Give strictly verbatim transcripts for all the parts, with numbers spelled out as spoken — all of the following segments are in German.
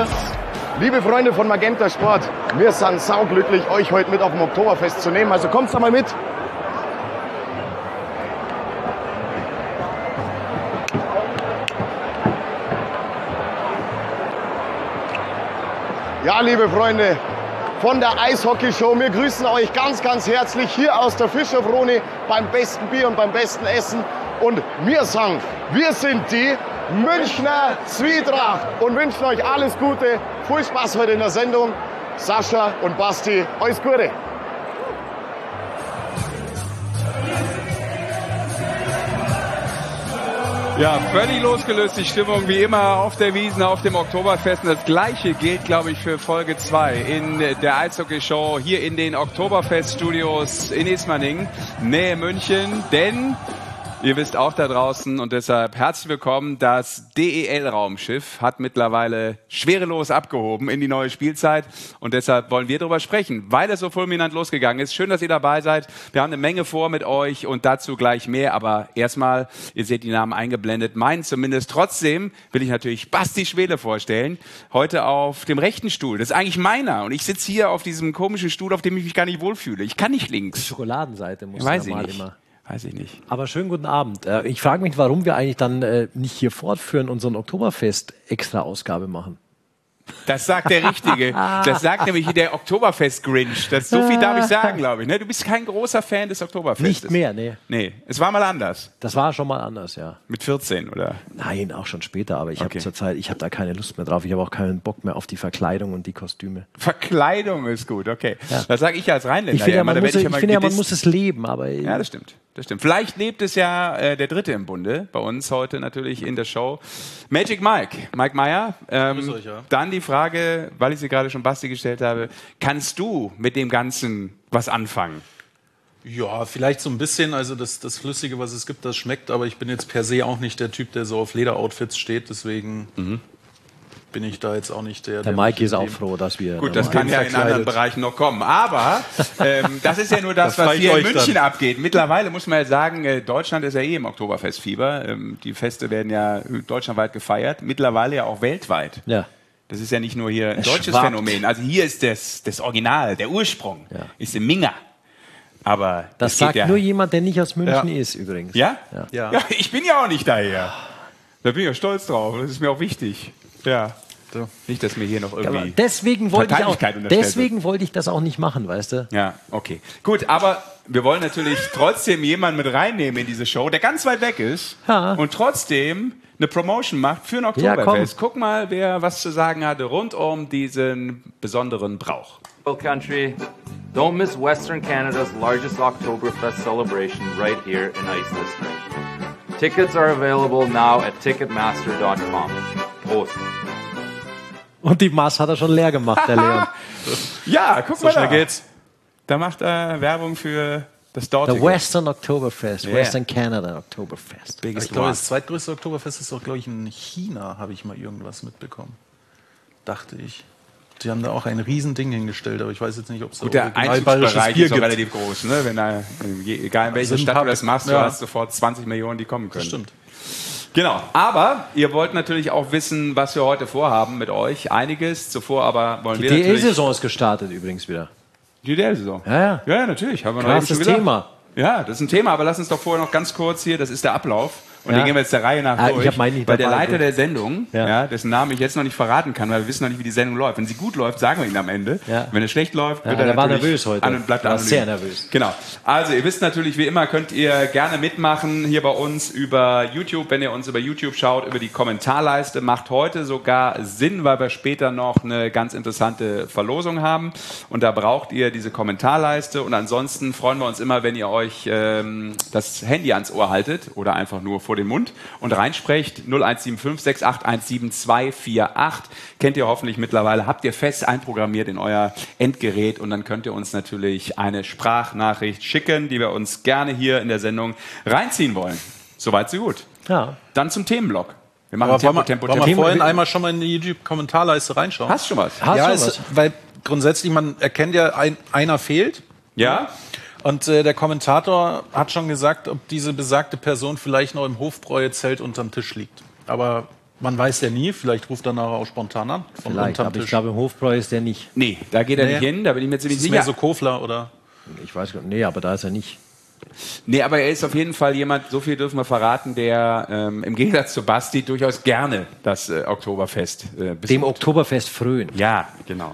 Liebe Freunde von Magenta Sport, wir sind sauglücklich, euch heute mit auf dem Oktoberfest zu nehmen. Also kommt da mal mit. Ja, liebe Freunde von der Eishockey-Show, wir grüßen euch ganz, ganz herzlich hier aus der Fischerfrone beim besten Bier und beim besten Essen. Und wir sagen, wir sind die Münchner Zwietracht und wünschen euch alles Gute, viel Spaß heute in der Sendung. Sascha und Basti, alles Gute. Ja, völlig losgelöst die Stimmung, wie immer auf der Wiesn, auf dem Oktoberfest. Und das Gleiche gilt, glaube ich, für Folge zwei in der Eishockey-Show hier in den Oktoberfest-Studios in Ismaning, Nähe München. Denn ihr wisst auch da draußen und deshalb herzlich willkommen, das D E L-Raumschiff hat mittlerweile schwerelos abgehoben in die neue Spielzeit und deshalb wollen wir darüber sprechen, weil es so fulminant losgegangen ist. Schön, dass ihr dabei seid. Wir haben eine Menge vor mit euch und dazu gleich mehr, aber erstmal, ihr seht die Namen eingeblendet, meinen zumindest. Trotzdem will ich natürlich Basti Schwele vorstellen, heute auf dem rechten Stuhl. Das ist eigentlich meiner und ich sitze hier auf diesem komischen Stuhl, auf dem ich mich gar nicht wohlfühle. Ich kann nicht links. Die Schokoladenseite muss Weiß normal ich nicht. immer. Weiß ich nicht. Aber schönen guten Abend. Ich frage mich, warum wir eigentlich dann äh, nicht hier fortführen und so ein Oktoberfest-Extra-Ausgabe machen. Das sagt der Richtige. Das sagt nämlich der Oktoberfest-Grinch. Das, so viel darf ich sagen, glaube ich. Ne? Du bist kein großer Fan des Oktoberfestes. Nicht mehr, nee. Nee, es war mal anders. Das war schon mal anders, ja. Mit vierzehn, oder? Nein, auch schon später. Aber ich Okay. habe zurzeit, ich habe da keine Lust mehr drauf. Ich habe auch keinen Bock mehr auf die Verkleidung und die Kostüme. Verkleidung ist gut, okay. Ja. Das sage ich als Rheinländer. Ich finde ja, man, da muss, werd ich immer finde ja, man gedisst. muss es leben, aber Ja, das stimmt. Das stimmt. Vielleicht lebt es ja äh, der Dritte im Bunde, bei uns heute natürlich in der Show. Magic Mike, Mike Meyer. Ähm, Grüß euch, ja. Dann die Frage, weil ich sie gerade schon Basti gestellt habe, kannst du mit dem Ganzen was anfangen? Ja, vielleicht so ein bisschen. Also das, das Flüssige, was es gibt, das schmeckt. Aber ich bin jetzt per se auch nicht der Typ, der so auf Lederoutfits steht. Deswegen Mhm. bin ich da jetzt auch nicht der. der der Mike mich ist auch in dem- froh, dass wir. Gut, das normal- kann ja in verkleidet. anderen Bereichen noch kommen. Aber ähm, das ist ja nur das, Das was frag ich hier in euch München dann. abgeht. Mittlerweile muss man ja sagen, äh, Deutschland ist ja eh im Oktoberfestfieber. Ähm, die Feste werden ja deutschlandweit gefeiert. Mittlerweile ja auch weltweit. Ja. Das ist ja nicht nur hier ein Es deutsches schwappt. Phänomen. Also hier ist das, das Original, der Ursprung, Ja. ist im Minga. Aber Das geht sagt ja. nur jemand, der nicht aus München Ja. ist, übrigens. Ja? Ja. Ja. Ja, ich bin ja auch nicht daher. Da bin ich ja stolz drauf. Das ist mir auch wichtig. Ja. So. Nicht, dass mir hier noch Aber irgendwie... deswegen wollte ich auch, Parteilichkeit unterstellt deswegen wollte ich das auch nicht machen, weißt du? Ja, okay. Gut, aber wir wollen natürlich trotzdem jemanden mit reinnehmen in diese Show, der ganz weit weg ist Ja. und trotzdem eine Promotion macht für ein Ja, Oktoberfest. Guck mal, wer was zu sagen hatte rund um diesen besonderen Brauch. Country, don't miss Western Canada's largest Oktoberfest celebration right here in Ice District. Tickets are available now at ticketmaster dot com. Prost. Und die Maß hat er schon leer gemacht, der Leon. Ja, guck So mal schnell da. geht's. Da macht er Werbung für das dortige. Der Western Oktoberfest, Ja. Western Canada Oktoberfest. Biggest Ich glaube, one. das zweitgrößte Oktoberfest ist doch, glaube ich, in China, habe ich mal irgendwas mitbekommen. Dachte ich. Die haben da auch ein Riesending hingestellt, aber ich weiß jetzt nicht, ob es da Gut, der original bayerisches Einzugsbereich Bier ist auch gibt. relativ groß. Ne? Wenn da, je- egal in welcher Sind ein Stadt paar- du das machst, du ja. hast sofort zwanzig Millionen, die kommen können. Das stimmt. Genau, aber ihr wollt natürlich auch wissen, was wir heute vorhaben mit euch. Einiges, zuvor aber wollen Die wir D natürlich... E-Saison ist gestartet übrigens wieder. Die D L-Saison. Ja, ja. Ja, ja, natürlich. Haben wir noch eben Krasses schon gesagt. Thema. Ja, das ist ein Thema, aber lass uns doch vorher noch ganz kurz hier, das ist der Ablauf. Und Ja. den gehen wir jetzt der Reihe nach Ah, ich durch. hab meinen nicht weil der dabei, Leiter gut. der Sendung, ja. Ja. dessen Namen ich jetzt noch nicht verraten kann, weil wir wissen noch nicht, wie die Sendung läuft. Wenn sie gut läuft, sagen wir ihn am Ende. Ja. Wenn es schlecht läuft, Ja, wird er der war natürlich nervös heute. An und bleibt War anonym. sehr nervös. Genau. Also ihr wisst natürlich, wie immer könnt ihr gerne mitmachen hier bei uns über YouTube. Wenn ihr uns über YouTube schaut, über die Kommentarleiste, macht heute sogar Sinn, weil wir später noch eine ganz interessante Verlosung haben. Und da braucht ihr diese Kommentarleiste. Und ansonsten freuen wir uns immer, wenn ihr euch ähm, das Handy ans Ohr haltet oder einfach nur vor den Mund und reinsprecht. null eins sieben fünf sechs acht eins sieben zwei vier acht. Kennt ihr hoffentlich mittlerweile. Habt ihr fest einprogrammiert in euer Endgerät. Und dann könnt ihr uns natürlich eine Sprachnachricht schicken, die wir uns gerne hier in der Sendung reinziehen wollen. Soweit, so gut. Ja. Dann zum Themenblock. Wir machen Aber Tempo, wollen wir, Tempo, wollen wir Tempo. vorhin einmal schon mal in die YouTube-Kommentarleiste reinschauen? Hast du schon was? Hast ja, du es, was? weil grundsätzlich, man erkennt ja, ein, einer fehlt. Ja? Und äh, der Kommentator hat schon gesagt, ob diese besagte Person vielleicht noch im Hofbräuzelt unterm Tisch liegt. Aber Man weiß ja nie, vielleicht ruft er nachher auch spontan an. Von Vielleicht, aber ich glaube, im Hofbräu ist der nicht. Nee, da geht er Nee. nicht hin, da bin ich mir ziemlich Ist es sicher. mehr so Kofler oder? Ich weiß gar nicht, nee, aber da ist er nicht. Nee, aber er ist auf jeden Fall jemand, so viel dürfen wir verraten, der ähm, im Gegensatz zu Basti durchaus gerne das äh, Oktoberfest äh, besucht. Dem Oktoberfest frönen. Ja, genau.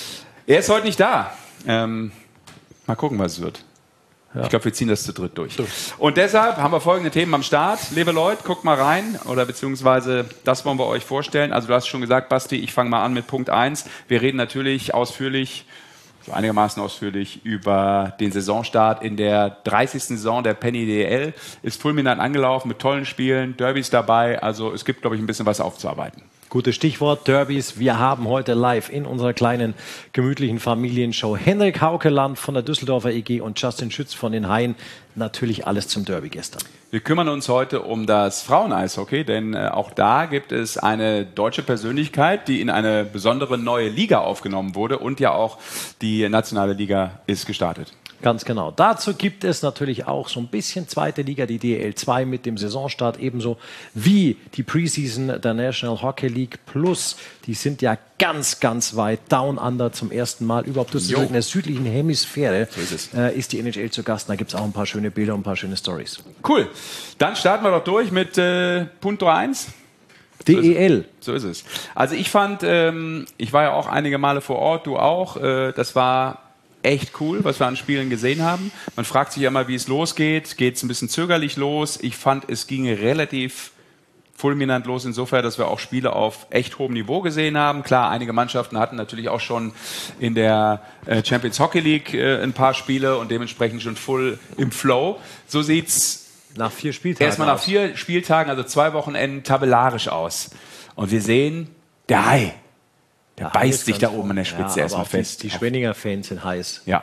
Er ist heute nicht da. Ähm, mal gucken, was es wird. Ja. Ich glaube, wir ziehen das zu dritt durch. Und deshalb haben wir folgende Themen am Start. Liebe Leute, guckt mal rein, oder beziehungsweise das wollen wir euch vorstellen. Also du hast schon gesagt, Basti, ich fange mal an mit Punkt eins. Wir reden natürlich ausführlich, so einigermaßen ausführlich, über den Saisonstart in der dreißigsten Saison der Penny D E L. Ist fulminant angelaufen mit tollen Spielen, Derbys dabei. Also es gibt, glaube ich, ein bisschen was aufzuarbeiten. Gutes Stichwort, Derbys. Wir haben heute live in unserer kleinen, gemütlichen Familienshow Henrik Haukeland von der Düsseldorfer E G und Justin Schütz von den Haien. Natürlich alles zum Derby gestern. Wir kümmern uns heute um das Frauen-Eishockey, denn äh, auch da gibt es eine deutsche Persönlichkeit, die in eine besondere neue Liga aufgenommen wurde und ja auch die nationale Liga ist gestartet. Ganz genau. Dazu gibt es natürlich auch so ein bisschen zweite Liga, die D E L zwei mit dem Saisonstart, ebenso wie die Preseason der National Hockey League Plus. Die sind ja ganz, ganz weit down under zum ersten Mal. Überhaupt das in der südlichen Hemisphäre So ist es. äh, ist die N H L zu Gast. Da gibt es auch ein paar schöne Bilder und ein paar schöne Stories. Cool. Dann starten wir doch durch mit äh, Punkt eins. D E L. So ist es. Also ich fand, ähm, ich war ja auch einige Male vor Ort, du auch. Äh, das war echt cool, was wir an Spielen gesehen haben. Man fragt sich ja mal, wie es losgeht. Geht es ein bisschen zögerlich los? Ich fand, es ging relativ fulminant los insofern, dass wir auch Spiele auf echt hohem Niveau gesehen haben. Klar, einige Mannschaften hatten natürlich auch schon in der äh, Champions Hockey League äh, ein paar Spiele und dementsprechend schon voll im Flow. So sieht's Nach vier Spieltagen. erstmal nach aus. vier Spieltagen, also zwei Wochenenden, tabellarisch aus. Und wir sehen, der Hai, der Ja, Hai beißt ist sich da ganz oben an der vorne. Spitze Ja, erstmal aber auch die- fest. Die Schwenninger Fans sind heiß. Ja.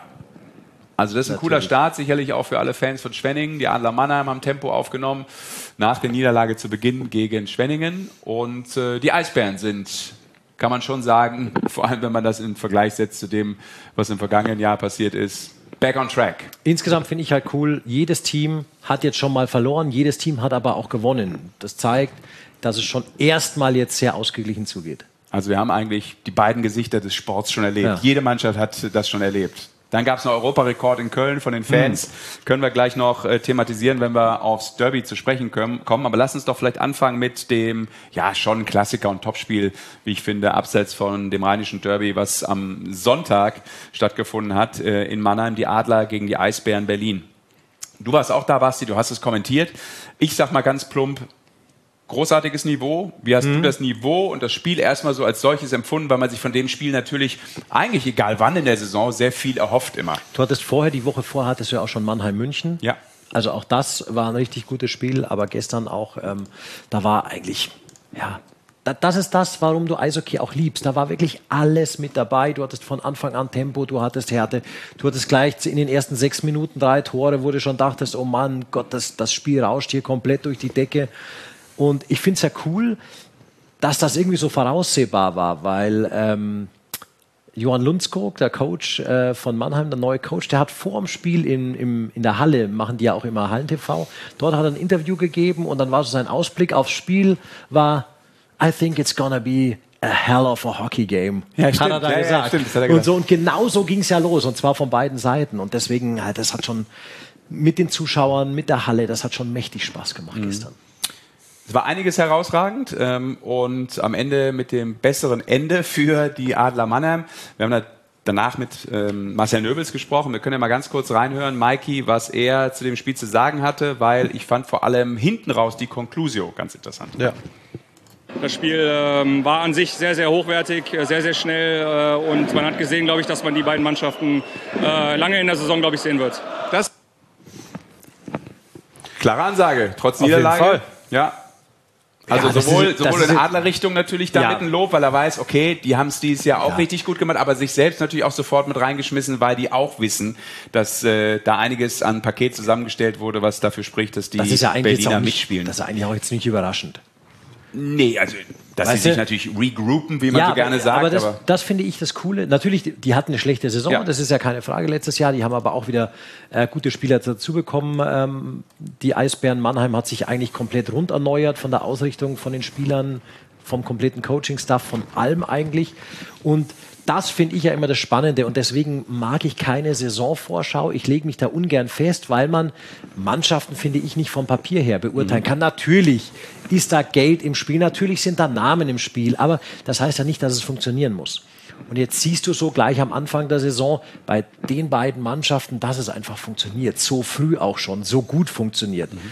Also das ist ein cooler Natürlich. Start, sicherlich auch für alle Fans von Schwenningen. Die Adler Mannheim haben Tempo aufgenommen nach der Niederlage zu Beginn gegen Schwenningen. Und äh, die Eisbären sind, kann man schon sagen, vor allem wenn man das in Vergleich setzt zu dem, was im vergangenen Jahr passiert ist, back on track. Insgesamt finde ich halt cool, jedes Team hat jetzt schon mal verloren, jedes Team hat aber auch gewonnen. Das zeigt, dass es schon erstmal jetzt sehr ausgeglichen zugeht. Also wir haben eigentlich die beiden Gesichter des Sports schon erlebt. Ja. Jede Mannschaft hat das schon erlebt. Dann gab es einen Europarekord in Köln von den Fans. Mhm. Können wir gleich noch äh, thematisieren, wenn wir aufs Derby zu sprechen können, kommen. Aber lass uns doch vielleicht anfangen mit dem, ja, schon Klassiker und Topspiel, wie ich finde, abseits von dem rheinischen Derby, was am Sonntag stattgefunden hat äh, in Mannheim, die Adler gegen die Eisbären Berlin. Du warst auch da, Basti, du hast es kommentiert. Ich sag mal ganz plump, großartiges Niveau. Wie hast mhm. du das Niveau und das Spiel erstmal so als solches empfunden, weil man sich von dem Spiel natürlich eigentlich, egal wann in der Saison, sehr viel erhofft immer. Du hattest vorher, die Woche vorher hattest du ja auch schon Mannheim-München. Ja. Also auch das war ein richtig gutes Spiel, aber gestern auch, ähm, da war eigentlich, ja, da, das ist das, warum du Eishockey auch liebst. Da war wirklich alles mit dabei. Du hattest von Anfang an Tempo, du hattest Härte, du hattest gleich in den ersten sechs Minuten drei Tore, wo du schon dachtest, oh Mann, Gott, das, das Spiel rauscht hier komplett durch die Decke. Und ich finde es ja cool, dass das irgendwie so voraussehbar war, weil ähm, Johann Lundskog, der Coach äh, von Mannheim, der neue Coach, der hat vor dem Spiel in, im, in der Halle, machen die ja auch immer Hallen-T V, dort hat er ein Interview gegeben und dann war so sein Ausblick aufs Spiel, war I think it's gonna be a hell of a hockey game. Ja, hat stimmt. er da Ja, ja, gesagt. stimmt, das hat er und, gesagt. so, und genau so ging es ja los und zwar von beiden Seiten und deswegen, äh, das hat schon mit den Zuschauern, mit der Halle, das hat schon mächtig Spaß gemacht Mhm. gestern. Es war einiges herausragend ähm, und am Ende mit dem besseren Ende für die Adler Mannheim. Wir haben da danach mit ähm, Marcel Nöbels gesprochen. Wir können ja mal ganz kurz reinhören, Mikey, was er zu dem Spiel zu sagen hatte, weil ich fand vor allem hinten raus die Conclusio ganz interessant. Ja. Das Spiel ähm, war an sich sehr, sehr hochwertig, sehr, sehr schnell äh, und man hat gesehen, glaube ich, dass man die beiden Mannschaften äh, lange in der Saison, glaube ich, sehen wird. Das klare Ansage, trotz Auf jeden Niederlage. Fall. Ja. Also Ja, das sowohl, ist- das sowohl ist- in Adlerrichtung natürlich damit Ja. ein Lob, weil er weiß, okay, die haben es dieses Jahr auch Ja. richtig gut gemacht, aber sich selbst natürlich auch sofort mit reingeschmissen, weil die auch wissen, dass äh, da einiges an Paket zusammengestellt wurde, was dafür spricht, dass die Das ist ja eigentlich jetzt Berliner auch nicht, mitspielen. das ist eigentlich auch jetzt nicht überraschend. Nee, also dass Weißt sie sich du? natürlich regroupen, wie man so gerne aber, sagt. aber das, aber das finde ich das Coole. Natürlich, die, die hatten eine schlechte Saison, Ja. das ist ja keine Frage letztes Jahr. Die haben aber auch wieder äh, gute Spieler dazu bekommen. Ähm, die Eisbären Mannheim hat sich eigentlich komplett rund erneuert von der Ausrichtung von den Spielern. vom kompletten Coaching-Staff, von allem eigentlich. Und das finde ich ja immer das Spannende und deswegen mag ich keine Saisonvorschau. Ich lege mich da ungern fest, weil man Mannschaften, finde ich, nicht vom Papier her beurteilen kann. Natürlich ist da Geld im Spiel, natürlich sind da Namen im Spiel, aber das heißt ja nicht, dass es funktionieren muss. Und jetzt siehst du so gleich am Anfang der Saison bei den beiden Mannschaften, dass es einfach funktioniert. So früh auch schon, so gut funktioniert. Mhm.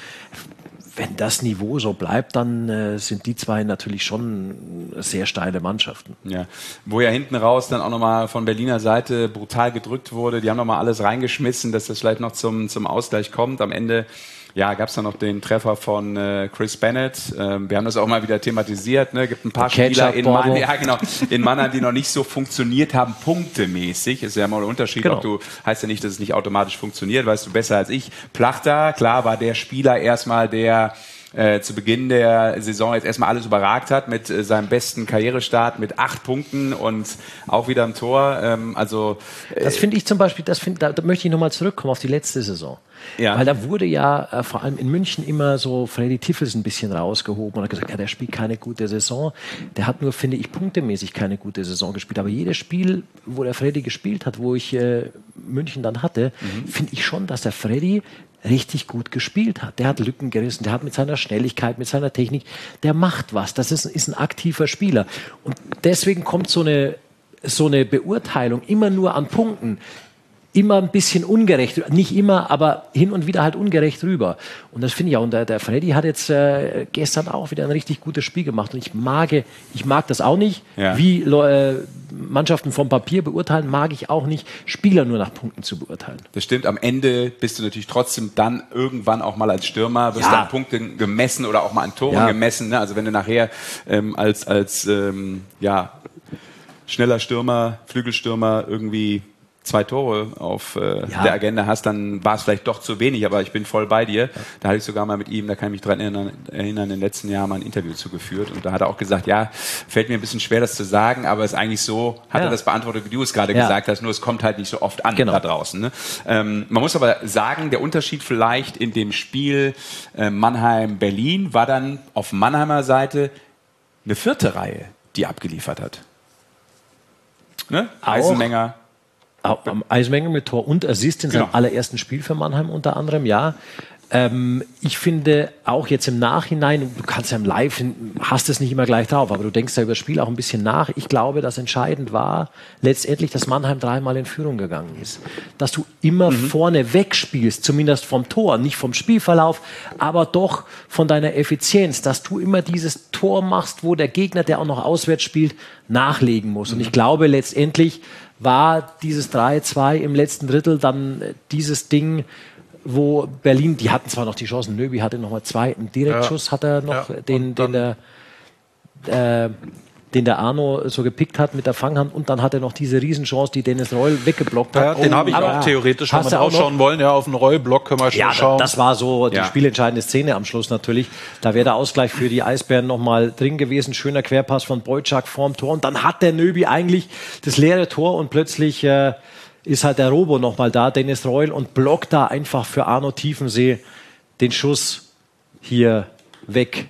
Wenn das Niveau so bleibt, dann äh, sind die zwei natürlich schon sehr steile Mannschaften. Ja, wo ja hinten raus dann auch nochmal von Berliner Seite brutal gedrückt wurde. Die haben nochmal alles reingeschmissen, dass das vielleicht noch zum, zum Ausgleich kommt. Am Ende ja, gab es dann noch den Treffer von äh, Chris Bennett. Ähm, wir haben das auch mal wieder thematisiert. Ne? Gibt ein paar Spieler in Mannheim, ja, genau, in Mannheim, die noch nicht so funktioniert haben, punktemäßig. Ist ja mal ein Unterschied. Genau. Auch du heißt ja nicht, dass es nicht automatisch funktioniert. Weißt du besser als ich. Plachter, klar, war der Spieler erstmal, der Äh, zu Beginn der Saison jetzt erstmal alles überragt hat mit äh, seinem besten Karrierestart mit acht Punkten und auch wieder im Tor. Ähm, also äh, das finde ich zum Beispiel, das find, da, da möchte ich nochmal zurückkommen auf die letzte Saison. Ja. Weil da wurde ja äh, vor allem in München immer so Freddy Tiffels ein bisschen rausgehoben und hat gesagt, ja, der spielt keine gute Saison. Der hat nur, finde ich, punktemäßig keine gute Saison gespielt. Aber jedes Spiel, wo der Freddy gespielt hat, wo ich äh, München dann hatte, mhm. finde ich schon, dass der Freddy richtig gut gespielt hat. Der hat Lücken gerissen, der hat mit seiner Schnelligkeit, mit seiner Technik, der macht was. Das ist, ist ein aktiver Spieler. Und deswegen kommt so eine, so eine Beurteilung immer nur an Punkten immer ein bisschen ungerecht, nicht immer, aber hin und wieder halt ungerecht rüber. Und das finde ich auch. Und der, der Freddy hat jetzt äh, gestern auch wieder ein richtig gutes Spiel gemacht. Und ich mag, ich mag das auch nicht, ja. wie äh, Mannschaften vom Papier beurteilen, mag ich auch nicht, Spieler nur nach Punkten zu beurteilen. Das stimmt. Am Ende bist du natürlich trotzdem dann irgendwann auch mal als Stürmer, wirst ja. an Punkten gemessen oder auch mal an Toren ja. gemessen. Ne? Also wenn du nachher ähm, als, als ähm, ja, schneller Stürmer, Flügelstürmer irgendwie zwei Tore auf äh, ja. der Agenda hast, dann war es vielleicht doch zu wenig, aber ich bin voll bei dir. Ja. Da hatte ich sogar mal mit ihm, da kann ich mich dran erinnern, erinnern, in den letzten Jahren mal ein Interview zugeführt und da hat er auch gesagt, ja, fällt mir ein bisschen schwer, das zu sagen, aber es ist eigentlich so, hat ja. er das beantwortet, wie du es gerade ja. gesagt hast, nur es kommt halt nicht so oft an genau. da draußen. Ne? Ähm, man muss aber sagen, der Unterschied vielleicht in dem Spiel äh, Mannheim-Berlin war dann auf Mannheimer Seite eine vierte Reihe, die abgeliefert hat. Ne? Eisenmenger, am Eisenmenger mit Tor und Assist in seinem genau. allerersten Spiel für Mannheim unter anderem, ja. Ähm, ich finde auch jetzt im Nachhinein, du kannst ja im Live, hast es nicht immer gleich drauf, aber du denkst ja über das Spiel auch ein bisschen nach. Ich glaube, dass entscheidend war letztendlich, dass Mannheim dreimal in Führung gegangen ist. Dass du immer mhm. vorne wegspielst, zumindest vom Tor, nicht vom Spielverlauf, aber doch von deiner Effizienz, dass du immer dieses Tor machst, wo der Gegner, der auch noch auswärts spielt, nachlegen muss. Mhm. Und ich glaube letztendlich war dieses drei zwei im letzten Drittel dann dieses Ding, wo Berlin, die hatten zwar noch die Chancen, Nöbi hatte noch mal zwei, einen Direktschuss ja. hat er noch, ja. den, den, der, äh, den der Arno so gepickt hat mit der Fanghand und dann hat er noch diese Riesenchance, die Dennis Reul weggeblockt hat. Ja, den oh, habe ich auch theoretisch schon mal ausschauen wollen, ja, auf den Reul-Block können wir schon ja, schauen. Das war so die ja. spielentscheidende Szene am Schluss natürlich. Da wäre der Ausgleich für die Eisbären noch mal drin gewesen, schöner Querpass von Boyczak vorm Tor und dann hat der Nöbi eigentlich das leere Tor und plötzlich äh, ist halt der Robo noch mal da, Dennis Reul, und blockt da einfach für Arno Tiefensee den Schuss hier weg.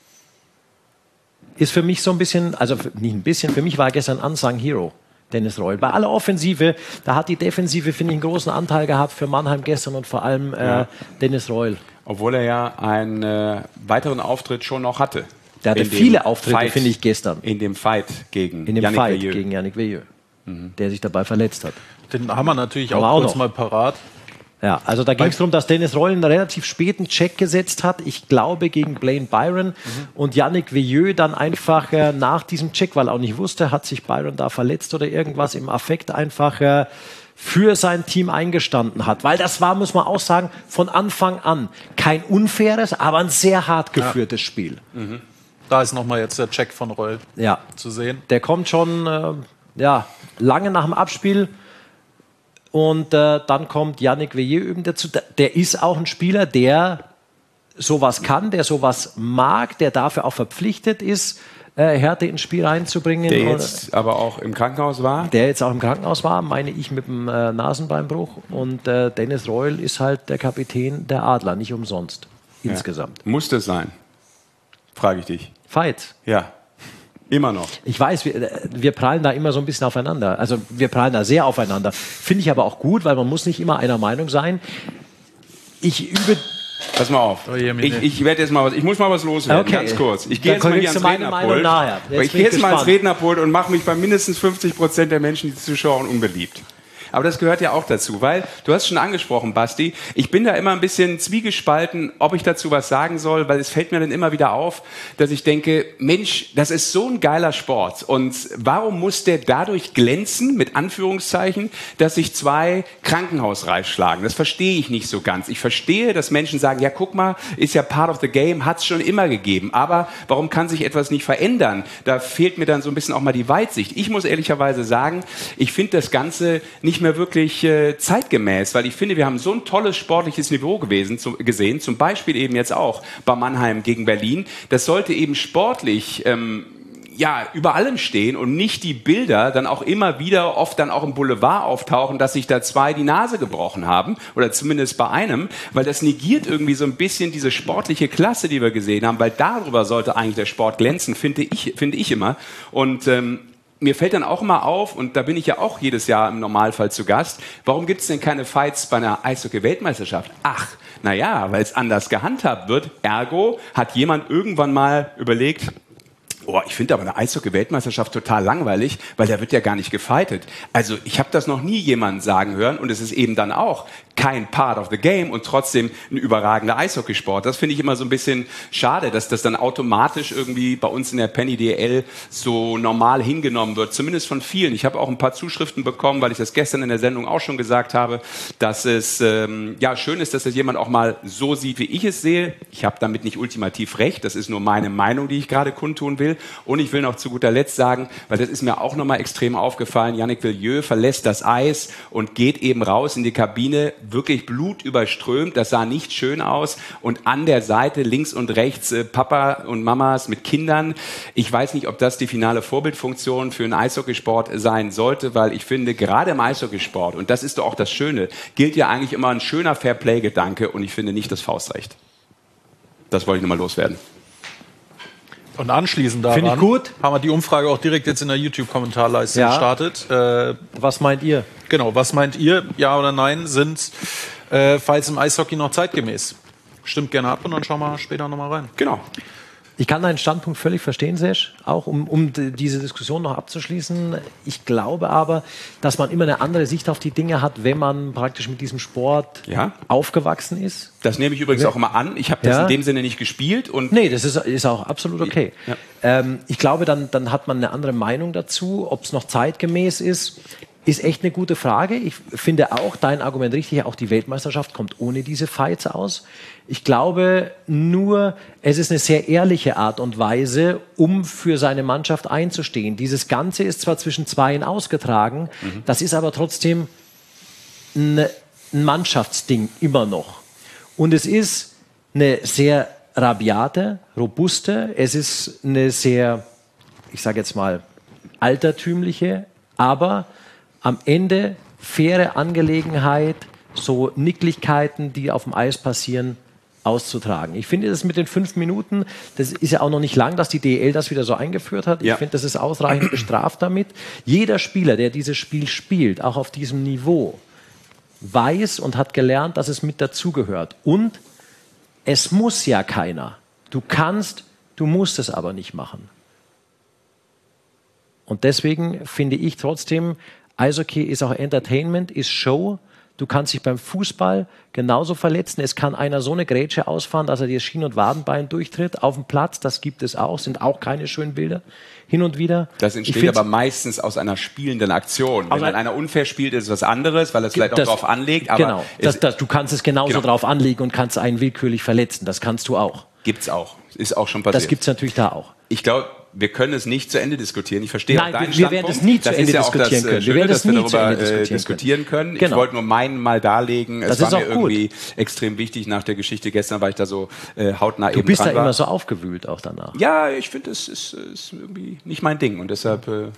Ist für mich so ein bisschen, also nicht ein bisschen, für mich war er gestern Unsung Hero, Dennis Reul. Bei aller Offensive, da hat die Defensive, finde ich, einen großen Anteil gehabt für Mannheim gestern und vor allem äh, ja. Dennis Reul. Obwohl er ja einen äh, weiteren Auftritt schon noch hatte. Der hatte viele Auftritte, finde ich, gestern. In dem Fight gegen In dem Yannick Fight Veilleux. gegen Yannick Veilleux, mhm. der sich dabei verletzt hat. Den haben wir natürlich auch, auch kurz noch. mal parat. Ja, also da ging es darum, dass Dennis Reul einen relativ späten Check gesetzt hat, ich glaube gegen Blaine Byron mhm. und Yannick Veilleux dann einfach äh, nach diesem Check, weil er auch nicht wusste, hat sich Byron da verletzt oder irgendwas, im Affekt einfach äh, für sein Team eingestanden hat. Weil das war, muss man auch sagen, von Anfang an kein unfaires, aber ein sehr hart geführtes ja. Spiel. Mhm. Da ist nochmal jetzt der Check von Reul ja. zu sehen. Der kommt schon äh, ja, lange nach dem Abspiel. Und äh, dann kommt Yannick Veilleux eben dazu. Der ist auch ein Spieler, der sowas kann, der sowas mag, der dafür auch verpflichtet ist, äh, Härte ins Spiel reinzubringen. Der jetzt aber auch im Krankenhaus war? Der jetzt auch im Krankenhaus war, meine ich, mit dem äh, Nasenbeinbruch. Und äh, Dennis Reul ist halt der Kapitän der Adler, nicht umsonst. Ja. Insgesamt. Muss das sein? Frage ich dich. Fight. Ja. Immer noch. Ich weiß, wir, wir prallen da immer so ein bisschen aufeinander. Also wir prallen da sehr aufeinander. Finde ich aber auch gut, weil man muss nicht immer einer Meinung sein. Ich übe... Pass mal auf. Oh, je, ich ich werde jetzt mal was. Ich muss mal was loswerden. Okay. Ganz kurz. Ich gehe Dann jetzt mal hier kriegst ans du meine Meinung Rednerpult. nachher. Jetzt Ich bin gehe ich jetzt mal ans gespannt. Rednerpult und mache mich bei mindestens fünfzig Prozent der Menschen, die zuschauen, unbeliebt. Aber das gehört ja auch dazu, weil, du hast schon angesprochen, Basti, ich bin da immer ein bisschen zwiegespalten, ob ich dazu was sagen soll, weil es fällt mir dann immer wieder auf, dass ich denke, Mensch, das ist so ein geiler Sport und warum muss der dadurch glänzen, mit Anführungszeichen, dass sich zwei Krankenhausreif schlagen? Das verstehe ich nicht so ganz. Ich verstehe, dass Menschen sagen, ja guck mal, ist ja part of the game, hat es schon immer gegeben, aber warum kann sich etwas nicht verändern? Da fehlt mir dann so ein bisschen auch mal die Weitsicht. Ich muss ehrlicherweise sagen, ich finde das Ganze nicht mehr wirklich äh, zeitgemäß, weil ich finde, wir haben so ein tolles sportliches Niveau gewesen, zu, gesehen, zum Beispiel eben jetzt auch bei Mannheim gegen Berlin. Das sollte eben sportlich ähm, ja, über allem stehen und nicht die Bilder dann auch immer wieder oft dann auch im Boulevard auftauchen, dass sich da zwei die Nase gebrochen haben oder zumindest bei einem, weil das negiert irgendwie so ein bisschen diese sportliche Klasse, die wir gesehen haben, weil darüber sollte eigentlich der Sport glänzen, finde ich, finde ich immer. Und ähm, mir fällt dann auch immer auf, und da bin ich ja auch jedes Jahr im Normalfall zu Gast, warum gibt es denn keine Fights bei einer Eishockey-Weltmeisterschaft? Ach, naja, weil es anders gehandhabt wird. Ergo hat jemand irgendwann mal überlegt, oh, ich finde aber eine Eishockey-Weltmeisterschaft total langweilig, weil da wird ja gar nicht gefightet. Also ich habe das noch nie jemanden sagen hören und es ist eben dann auch kein Part of the Game und trotzdem ein überragender Eishockeysport. Das finde ich immer so ein bisschen schade, dass das dann automatisch irgendwie bei uns in der Penny D L so normal hingenommen wird, zumindest von vielen. Ich habe auch ein paar Zuschriften bekommen, weil ich das gestern in der Sendung auch schon gesagt habe, dass es ähm, ja schön ist, dass das jemand auch mal so sieht, wie ich es sehe. Ich habe damit nicht ultimativ recht, das ist nur meine Meinung, die ich gerade kundtun will. Und ich will noch zu guter Letzt sagen, weil das ist mir auch nochmal extrem aufgefallen, Yannick Villieu verlässt das Eis und geht eben raus in die Kabine, wirklich blutüberströmt, das sah nicht schön aus und an der Seite links und rechts äh, Papa und Mamas mit Kindern. Ich weiß nicht, ob das die finale Vorbildfunktion für einen Eishockeysport sein sollte, weil ich finde, gerade im Eishockeysport, und das ist doch auch das Schöne, gilt ja eigentlich immer ein schöner Fairplay-Gedanke und ich finde nicht das Faustrecht. Das wollte ich nochmal loswerden. Und anschließend daran Finde ich gut. haben wir die Umfrage auch direkt jetzt in der YouTube-Kommentarleiste Ja. gestartet. Äh, Was meint ihr? genau, was meint ihr? Ja oder nein? Sind äh, Fights im Eishockey noch zeitgemäß? Stimmt gerne ab und dann schauen wir später nochmal rein. Genau. Ich kann deinen Standpunkt völlig verstehen, Sesh, auch um, um d- diese Diskussion noch abzuschließen. Ich glaube aber, dass man immer eine andere Sicht auf die Dinge hat, wenn man praktisch mit diesem Sport Ja. aufgewachsen ist. Das nehme ich übrigens auch immer an. Ich habe das Ja. in dem Sinne nicht gespielt. Und Nee, das ist, ist auch absolut okay. Ja. Ähm, ich glaube, dann, dann hat man eine andere Meinung dazu. Ob es noch zeitgemäß ist, ist echt eine gute Frage. Ich finde auch dein Argument richtig, auch die Weltmeisterschaft kommt ohne diese Fights aus. Ich glaube nur, es ist eine sehr ehrliche Art und Weise, um für seine Mannschaft einzustehen. Dieses Ganze ist zwar zwischen Zweien ausgetragen, mhm. das ist aber trotzdem ein, ein Mannschaftsding immer noch. Und es ist eine sehr rabiate, robuste, es ist eine sehr, ich sage jetzt mal, altertümliche, aber am Ende faire Angelegenheit, so Nicklichkeiten, die auf dem Eis passieren, auszutragen. Ich finde, das mit den fünf Minuten, das ist ja auch noch nicht lang, dass die D E L das wieder so eingeführt hat. Ich Ja. finde, das ist ausreichend bestraft damit. Jeder Spieler, der dieses Spiel spielt, auch auf diesem Niveau, weiß und hat gelernt, dass es mit dazugehört. Und es muss ja keiner. Du kannst, du musst es aber nicht machen. Und deswegen finde ich trotzdem, Eishockey ist auch Entertainment, ist Show. Du kannst dich beim Fußball genauso verletzen. Es kann einer so eine Grätsche ausfahren, dass er dir Schien- und Wadenbein durchtritt auf dem Platz. Das gibt es auch, sind auch keine schönen Bilder. Hin und wieder. das Ich entsteht find's- aber meistens aus einer spielenden Aktion. Wenn Aus dann ein- einer unfair spielt, ist es was anderes, weil er es vielleicht auch Das- darauf anlegt. Aber genau, das, es das, du kannst es genauso Genau. drauf anlegen und kannst einen willkürlich verletzen. Das kannst du auch. gibt's auch. Ist auch schon passiert. Das gibt es natürlich da auch. Ich glaube, wir können es nicht zu Ende diskutieren. Ich verstehe Nein, auch deinen wir- wir werden Standpunkt. es nie zu das Ende ist ja auch diskutieren das, äh, können. Wir Schöne, werden dass es wir nie darüber zu Ende äh, diskutieren diskutieren können. Ich Genau. wollte nur meinen mal darlegen. Das es war ist mir auch gut. irgendwie extrem wichtig nach der Geschichte gestern, weil ich da so äh, hautnah Du eben bist da dran war. immer so aufgewühlt auch danach. Ja, ich finde, es ist, ist irgendwie nicht mein Ding und deshalb äh,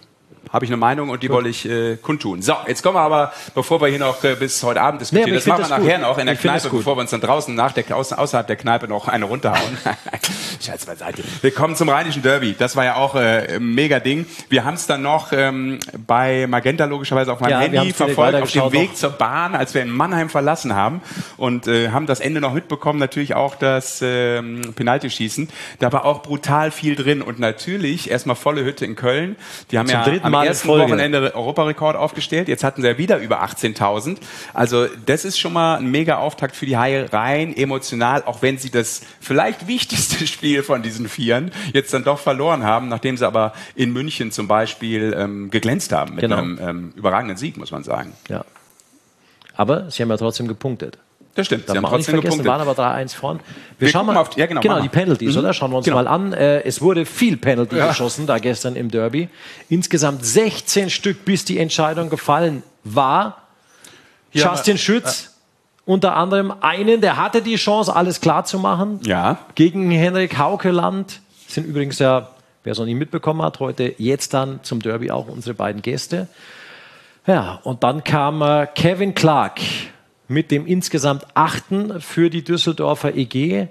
habe ich eine Meinung und die wollte ich äh, kundtun. So, jetzt kommen wir aber, bevor wir hier noch äh, bis heute Abend diskutieren, nee, das machen wir das nachher gut. noch in der ich Kneipe, bevor wir uns dann draußen nach der, außer, außerhalb der Kneipe noch eine runterhauen. Scheiß beiseite. Wir kommen zum Rheinischen Derby. Das war ja auch äh, ein mega Ding. Wir haben es dann noch ähm, bei Magenta logischerweise auf meinem Ja, Handy verfolgt, auf dem Weg noch. zur Bahn, als wir in Mannheim verlassen haben und äh, haben das Ende noch mitbekommen, natürlich auch das ähm, Penaltyschießen. Da war auch brutal viel drin und natürlich erstmal volle Hütte in Köln. Die haben Zum ja dritten am Mal ersten in Folge Wochenende Europarekord aufgestellt. Jetzt hatten sie ja wieder über achtzehntausend. Also das ist schon mal ein mega Auftakt für die Haie, rein emotional, auch wenn sie das vielleicht wichtigste Spiel von diesen Vieren jetzt dann doch verloren haben, nachdem sie aber in München zum Beispiel ähm, geglänzt haben mit Genau. einem ähm, überragenden Sieg, muss man sagen. Ja. Aber sie haben ja trotzdem gepunktet. Das stimmt, Darf sie haben man auch nicht trotzdem vergessen, gepunktet. waren aber drei eins vorn. Wir, Wir schauen gucken mal auf die- ja, genau, genau mach die mal. Penalties, Mhm. oder? Schauen wir uns Genau. mal an. Äh, es wurde viel Penalty geschossen, da gestern im Derby. Insgesamt sechzehn Stück, bis die Entscheidung gefallen war. Hier Justin haben Schütz, unter anderem einen, der hatte die Chance, alles klar zu machen. Ja. Gegen Henrik Haukeland. Sind übrigens ja, wer es noch nicht mitbekommen hat, heute jetzt dann zum Derby auch unsere beiden Gäste. Ja, und dann kam äh, Kevin Clark mit dem insgesamt achten für die Düsseldorfer E G,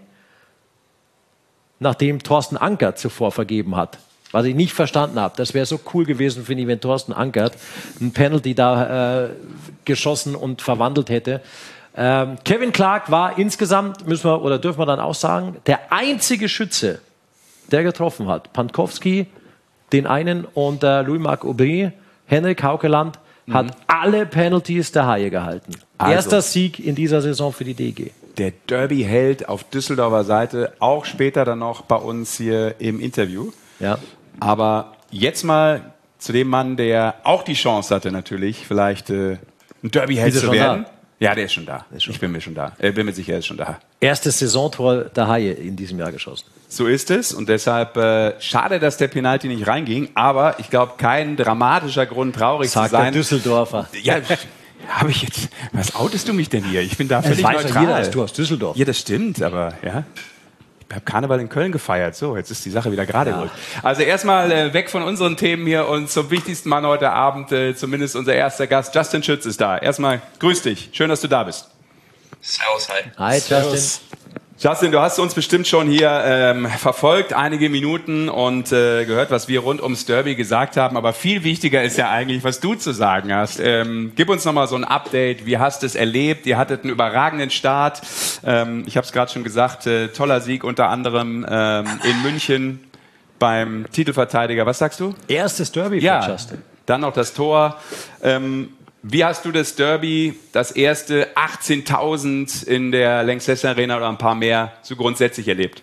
nachdem Thorsten Ankert zuvor vergeben hat. Was ich nicht verstanden habe. Das wäre so cool gewesen, finde ich, wenn Thorsten Ankert ein Penalty da äh, geschossen und verwandelt hätte. Ähm, Kevin Clark war insgesamt, müssen wir oder dürfen wir dann auch sagen, der einzige Schütze, der getroffen hat. Pankowski, den einen, und äh, Louis-Marc Aubry, Henrik Haukeland, hat alle Penalties der Haie gehalten. Also. Erster Sieg in dieser Saison für die D G. Der Derby-Held auf Düsseldorfer Seite, auch später dann noch bei uns hier im Interview. Ja. Aber jetzt mal zu dem Mann, der auch die Chance hatte, natürlich vielleicht äh, ein Derby-Held Ist er zu schon werden. da? Ja, der ist schon da. Ich bin mir schon da. Ich bin mir sicher, er ist schon da. Erstes Saisontor der Haie in diesem Jahr geschossen. So ist es und deshalb äh, schade, dass der Penalty nicht reinging, aber ich glaube, kein dramatischer Grund, traurig Sagt zu sein. der Düsseldorfer. Ja, habe ich jetzt. Was outest du mich denn hier? Ich bin da Das völlig weiß neutral. jeder, als du aus Düsseldorf. Ja, das stimmt, aber ja. Ich habe Karneval in Köln gefeiert. So, jetzt ist die Sache wieder gerade gerückt. Also erstmal äh, weg von unseren Themen hier und zum wichtigsten Mann heute Abend, äh, zumindest unser erster Gast, Justin Schütz ist da. Erstmal grüß dich. Schön, dass du da bist. Servus, hi. Hi, Justin. Justin, du hast uns bestimmt schon hier ähm, verfolgt, einige Minuten und äh, gehört, was wir rund ums Derby gesagt haben. Aber viel wichtiger ist ja eigentlich, was du zu sagen hast. Ähm, gib uns nochmal so ein Update. Wie hast du es erlebt? Ihr hattet einen überragenden Start. Ähm, ich habe es gerade schon gesagt, äh, toller Sieg unter anderem ähm, in München beim Titelverteidiger. Was sagst du? Erstes Derby für Ja, Justin. dann noch das Tor. Ähm, Wie hast du das Derby, das erste achtzehntausend in der Lanxess Arena oder ein paar mehr, so grundsätzlich erlebt?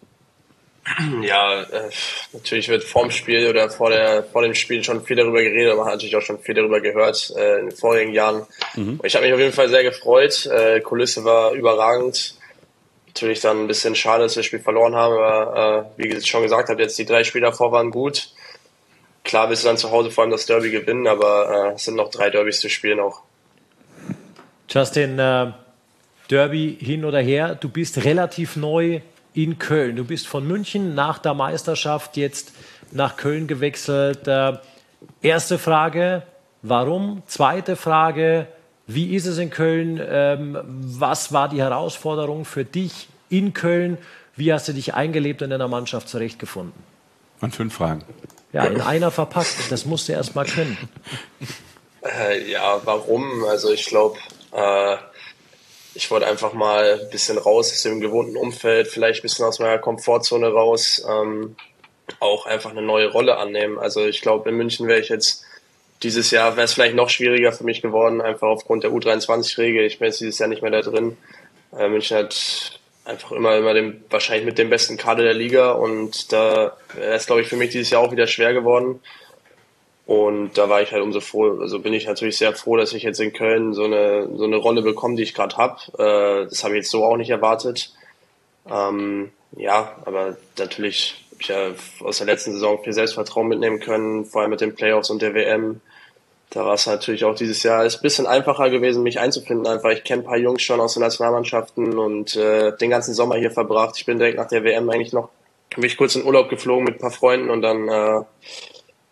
Ja, äh, natürlich wird vorm Spiel oder vor, der, vor dem Spiel schon viel darüber geredet, aber man hat natürlich auch schon viel darüber gehört äh, in den vorigen Jahren. Mhm. Ich habe mich auf jeden Fall sehr gefreut. Äh, Kulisse war überragend. Natürlich dann ein bisschen schade, dass wir das Spiel verloren haben, aber äh, wie ich schon gesagt habe, jetzt die drei Spiele davor waren gut. Klar willst du dann zu Hause vor allem das Derby gewinnen, aber äh, es sind noch drei Derbys zu spielen auch. Justin, äh, Derby hin oder her, du bist relativ neu in Köln. Du bist von München nach der Meisterschaft jetzt nach Köln gewechselt. Äh, erste Frage, warum? Zweite Frage, wie ist es in Köln? Ähm, was war die Herausforderung für dich in Köln? Wie hast du dich eingelebt und in der Mannschaft zurechtgefunden? Und fünf Fragen. Ja, in einer verpackt. Das musst du erst mal können. Äh, ja, warum? Also ich glaube, äh, ich wollte einfach mal ein bisschen raus aus dem gewohnten Umfeld, vielleicht ein bisschen aus meiner Komfortzone raus, ähm, auch einfach eine neue Rolle annehmen. Also ich glaube, in München wäre ich jetzt dieses Jahr, wäre es vielleicht noch schwieriger für mich geworden, einfach aufgrund der U dreiundzwanzig-Regel. Ich bin jetzt dieses Jahr nicht mehr da drin. Äh, München hat einfach immer, immer den, wahrscheinlich mit dem besten Kader der Liga und da ist, glaube ich, für mich dieses Jahr auch wieder schwer geworden. Und da war ich halt umso froh, also bin ich natürlich sehr froh, dass ich jetzt in Köln so eine, so eine Rolle bekomme, die ich gerade habe. Äh, das habe ich jetzt so auch nicht erwartet. Ähm, ja, aber natürlich habe ich ja aus der letzten Saison viel Selbstvertrauen mitnehmen können, vor allem mit den Playoffs und der W M. Da war es natürlich auch dieses Jahr ist ein bisschen einfacher gewesen, mich einzufinden. Einfach, ich kenne ein paar Jungs schon aus den Nationalmannschaften und äh, den ganzen Sommer hier verbracht. Ich bin direkt nach der W M eigentlich noch, bin ich kurz in Urlaub geflogen mit ein paar Freunden und dann äh,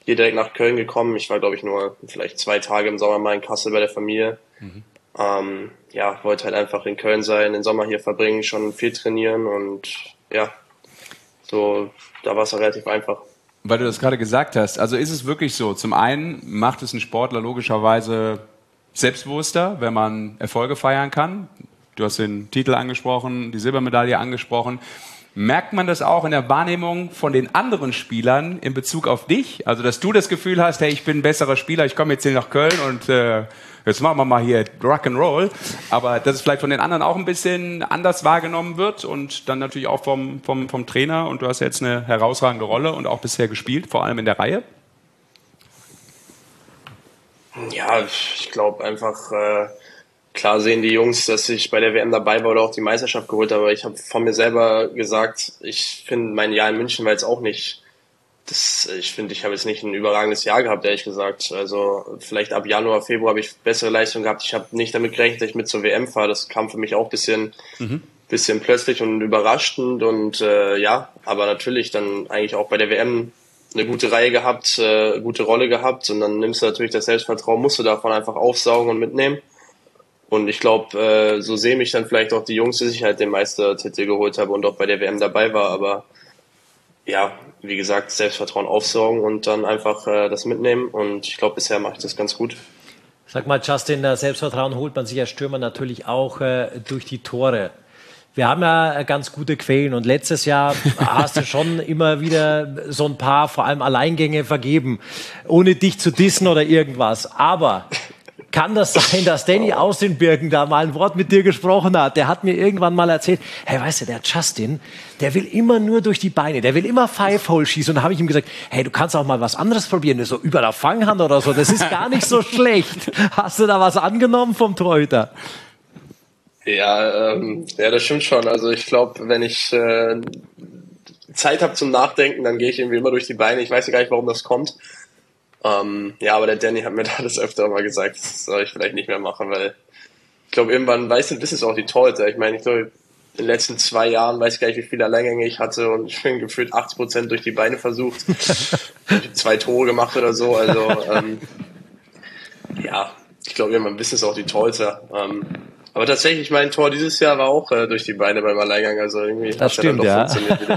hier direkt nach Köln gekommen. Ich war, glaube ich, nur vielleicht zwei Tage im Sommer mal in Kassel bei der Familie. Mhm. Ähm, ja, wollte halt einfach in Köln sein, den Sommer hier verbringen, schon viel trainieren und ja, so, da war es relativ einfach. Weil du das gerade gesagt hast, also ist es wirklich so, zum einen macht es einen Sportler logischerweise selbstbewusster, wenn man Erfolge feiern kann. Du hast den Titel angesprochen, die Silbermedaille angesprochen. Merkt man das auch in der Wahrnehmung von den anderen Spielern in Bezug auf dich? Also, dass du das Gefühl hast, hey, ich bin ein besserer Spieler, ich komme jetzt hier nach Köln und äh, jetzt machen wir mal hier Rock'n'Roll. Aber dass es vielleicht von den anderen auch ein bisschen anders wahrgenommen wird und dann natürlich auch vom, vom, vom Trainer. Und du hast jetzt eine herausragende Rolle und auch bisher gespielt, vor allem in der Reihe. Ja, ich glaube einfach, äh, klar sehen die Jungs, dass ich bei der W M dabei war oder auch die Meisterschaft geholt habe, aber ich habe von mir selber gesagt, ich finde, mein Jahr in München war jetzt auch nicht, das, ich finde, ich habe jetzt nicht ein überragendes Jahr gehabt, ehrlich gesagt. Also vielleicht ab Januar, Februar habe ich bessere Leistung gehabt. Ich habe nicht damit gerechnet, dass ich mit zur W M fahre. Das kam für mich auch ein bisschen, mhm. bisschen plötzlich und überraschend und äh, ja, aber natürlich dann eigentlich auch bei der W M eine gute Reihe gehabt, äh, gute Rolle gehabt und dann nimmst du natürlich das Selbstvertrauen, musst du davon einfach aufsaugen und mitnehmen. Und ich glaube, äh, so sehen mich dann vielleicht auch die Jungs, dass ich halt den Meistertitel geholt habe und auch bei der W M dabei war. Aber ja, wie gesagt, Selbstvertrauen aufsaugen und dann einfach äh, das mitnehmen. Und ich glaube, bisher mache ich das ganz gut. Sag mal, Justin, Selbstvertrauen holt man sich als Stürmer natürlich auch äh, durch die Tore. Wir haben ja ganz gute Quellen und letztes Jahr hast du schon immer wieder so ein paar, vor allem Alleingänge vergeben, ohne dich zu dissen oder irgendwas. Aber kann das sein, dass Danny aus den Birken da mal ein Wort mit dir gesprochen hat? Der hat mir irgendwann mal erzählt, hey, weißt du, der Justin, der will immer nur durch die Beine, der will immer Five-Hole schießen. Und da habe ich ihm gesagt, hey, du kannst auch mal was anderes probieren, so über der Fanghand oder so, das ist gar nicht so schlecht. Hast du da was angenommen vom Torhüter? Ja, ähm, ja, das stimmt schon. Also ich glaube, wenn ich äh, Zeit habe zum Nachdenken, dann gehe ich irgendwie immer durch die Beine. Ich weiß ja gar nicht, warum das kommt. Ähm, ja, aber der Danny hat mir da das öfter mal gesagt, das soll ich vielleicht nicht mehr machen, weil ich glaube, irgendwann weiß du, wissen es auch die Torhüter. Ich meine, ich glaube, in den letzten zwei Jahren weiß ich gar nicht, wie viele Alleingänge ich hatte und ich bin gefühlt achtzig Prozent durch die Beine versucht. Ich habe zwei Tore gemacht oder so. Also ähm, ja, ich glaube, irgendwann wissen es auch die Torhüter. Ähm, Aber tatsächlich, mein Tor dieses Jahr war auch äh, durch die Beine beim Alleingang. Also irgendwie das stimmt, ja.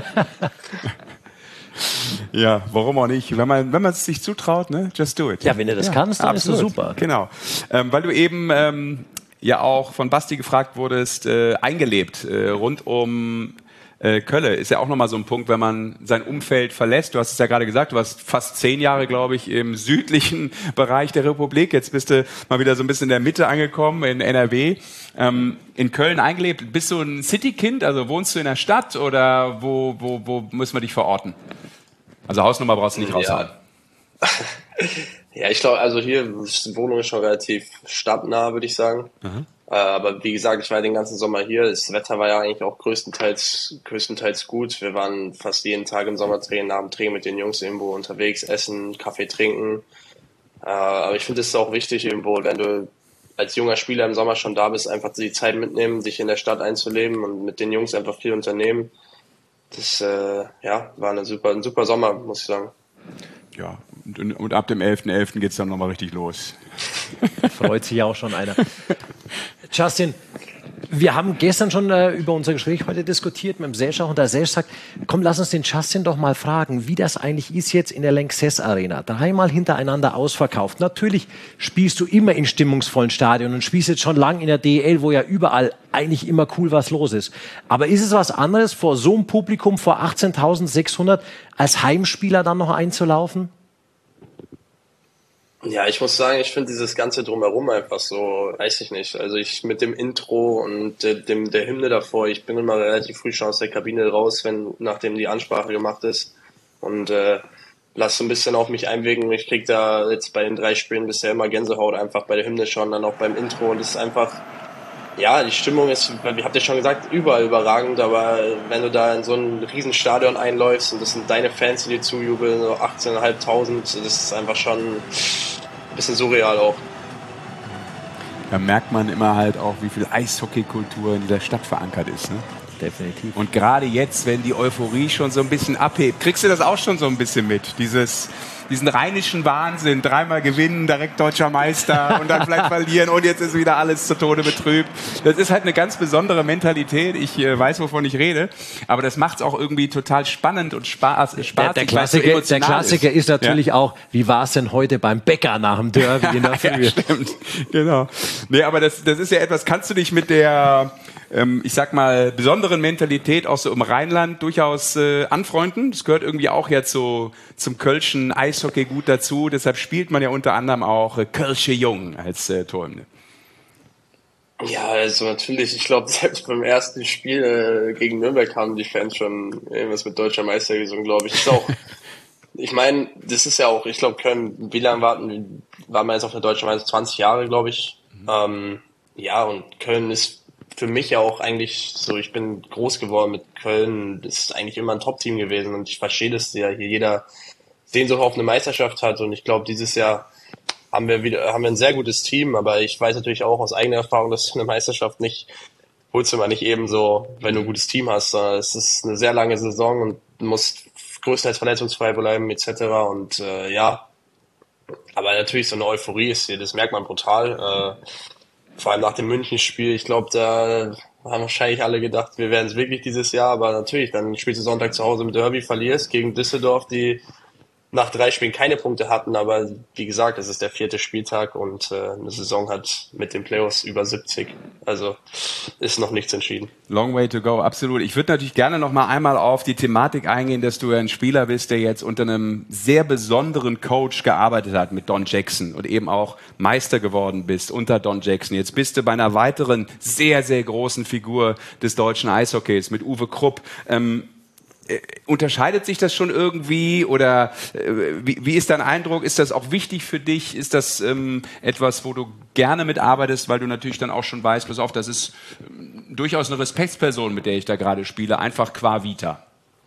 Ja, warum auch nicht? Wenn man wenn man es sich zutraut, ne, just do it. Ja, wenn du das ja, kannst, dann absolut. Ist das super. Genau. Ähm, weil du eben ähm, ja auch von Basti gefragt wurdest, äh, eingelebt äh, rund um äh, Kölle. Ist ja auch nochmal so ein Punkt, wenn man sein Umfeld verlässt. Du hast es ja gerade gesagt, du warst fast zehn Jahre, glaube ich, im südlichen Bereich der Republik. Jetzt bist du mal wieder so ein bisschen in der Mitte angekommen, in N R W. Ähm, in Köln eingelebt. Bist du ein Citykind? Also wohnst du in der Stadt oder wo, wo, wo müssen wir dich verorten? Also Hausnummer brauchst du nicht raushauen. Ja, ja ich glaube, also hier, die Wohnung ist schon relativ stadtnah, würde ich sagen. Mhm. Aber wie gesagt, ich war den ganzen Sommer hier. Das Wetter war ja eigentlich auch größtenteils, größtenteils gut. Wir waren fast jeden Tag im Sommertraining, nach dem Training mit den Jungs irgendwo unterwegs, essen, Kaffee trinken. Aber ich finde es auch wichtig irgendwo, wenn du als junger Spieler im Sommer schon da bist, einfach die Zeit mitnehmen, dich in der Stadt einzuleben und mit den Jungs einfach viel unternehmen. Das äh, ja, war eine super, ein super Sommer, muss ich sagen. Ja, und, und ab dem elften elften geht es dann nochmal richtig los. Freut sich auch schon einer. Justin, wir haben gestern schon äh, über unser Gespräch heute diskutiert mit dem Serge und der Serge sagt, komm, lass uns den Justin doch mal fragen, wie das eigentlich ist jetzt in der Lanxess Arena. Dreimal hintereinander ausverkauft. Natürlich spielst du immer in stimmungsvollen Stadien und spielst jetzt schon lang in der D E L, wo ja überall eigentlich immer cool was los ist. Aber ist es was anderes, vor so einem Publikum, vor achtzehntausendsechshundert, als Heimspieler dann noch einzulaufen? Ja, ich muss sagen, ich finde dieses ganze Drumherum einfach so, weiß ich nicht. Also ich mit dem Intro und de, dem der Hymne davor, ich bin immer relativ früh schon aus der Kabine raus, wenn nachdem die Ansprache gemacht ist und äh, lass so ein bisschen auf mich einwirken. Ich krieg da jetzt bei den drei Spielen bisher immer Gänsehaut einfach bei der Hymne schon, dann auch beim Intro und es ist einfach, ja, die Stimmung ist, wie habt ihr schon gesagt, überall überragend, aber wenn du da in so ein Riesenstadion einläufst und das sind deine Fans, die dir zujubeln, so achtzehntausendfünfhundert, das ist einfach schon ein bisschen surreal auch. Da merkt man immer halt auch, wie viel Eishockeykultur in dieser Stadt verankert ist, ne? definitiv. Und gerade jetzt, wenn die Euphorie schon so ein bisschen abhebt, kriegst du das auch schon so ein bisschen mit? Dieses, diesen rheinischen Wahnsinn, dreimal gewinnen, direkt deutscher Meister und dann vielleicht verlieren und jetzt ist wieder alles zu Tode betrübt. Das ist halt eine ganz besondere Mentalität. Ich äh, weiß, wovon ich rede, aber das macht es auch irgendwie total spannend und Spaß. Spaß der, der, Klassiker, der Klassiker ist, ist natürlich ja. auch, wie war es denn heute beim Bäcker nach dem Derby in der Früh? Ja, stimmt, genau. Nee, aber das, das ist ja etwas, kannst du dich mit der, ähm, ich sag mal, besonderen Mentalität auch so im Rheinland durchaus äh, anfreunden? Das gehört irgendwie auch jetzt so zum Kölschen Eishockey gut dazu. Deshalb spielt man ja unter anderem auch äh, Kölsche Jung als äh, Torhymne. Ja, also natürlich, ich glaube, selbst beim ersten Spiel äh, gegen Nürnberg haben die Fans schon irgendwas mit deutscher Meister gesungen, glaube ich. Ist auch, ich meine, das ist ja auch, ich glaube, Köln, wie lange warten, waren wir jetzt auf der deutschen Meister? zwanzig Jahre, glaube ich. Mhm. Ähm, ja, und Köln ist für mich ja auch eigentlich so, ich bin groß geworden mit Köln, das ist eigentlich immer ein Top-Team gewesen und ich verstehe, dass ja hier jeder Sehnsucht auf eine Meisterschaft hat und ich glaube, dieses Jahr haben wir wieder, haben wir ein sehr gutes Team, aber ich weiß natürlich auch aus eigener Erfahrung, dass eine Meisterschaft nicht, holst du mal nicht eben so, wenn du ein gutes Team hast, sondern es ist eine sehr lange Saison und du musst größtenteils verletzungsfrei bleiben, et cetera. Und äh, ja, aber natürlich so eine Euphorie ist hier, das merkt man brutal. Äh, vor allem nach dem München-Spiel, ich glaube, da haben wahrscheinlich alle gedacht, wir werden es wirklich dieses Jahr, aber natürlich, dann spielst du Sonntag zu Hause mit Derby, verlierst gegen Düsseldorf, die nach drei Spielen keine Punkte hatten, aber wie gesagt, es ist der vierte Spieltag und äh, eine Saison hat mit den Playoffs über siebzig. Also ist noch nichts entschieden. Long way to go, absolut. Ich würde natürlich gerne noch mal einmal auf die Thematik eingehen, dass du ein Spieler bist, der jetzt unter einem sehr besonderen Coach gearbeitet hat mit Don Jackson und eben auch Meister geworden bist unter Don Jackson. Jetzt bist du bei einer weiteren sehr, sehr großen Figur des deutschen Eishockeys mit Uwe Krupp. Ähm, Unterscheidet sich das schon irgendwie oder äh, wie, wie ist dein Eindruck? Ist das auch wichtig für dich? Ist das ähm, etwas, wo du gerne mitarbeitest, weil du natürlich dann auch schon weißt, pass auf, das ist ähm, durchaus eine Respektsperson, mit der ich da gerade spiele, einfach qua Vita?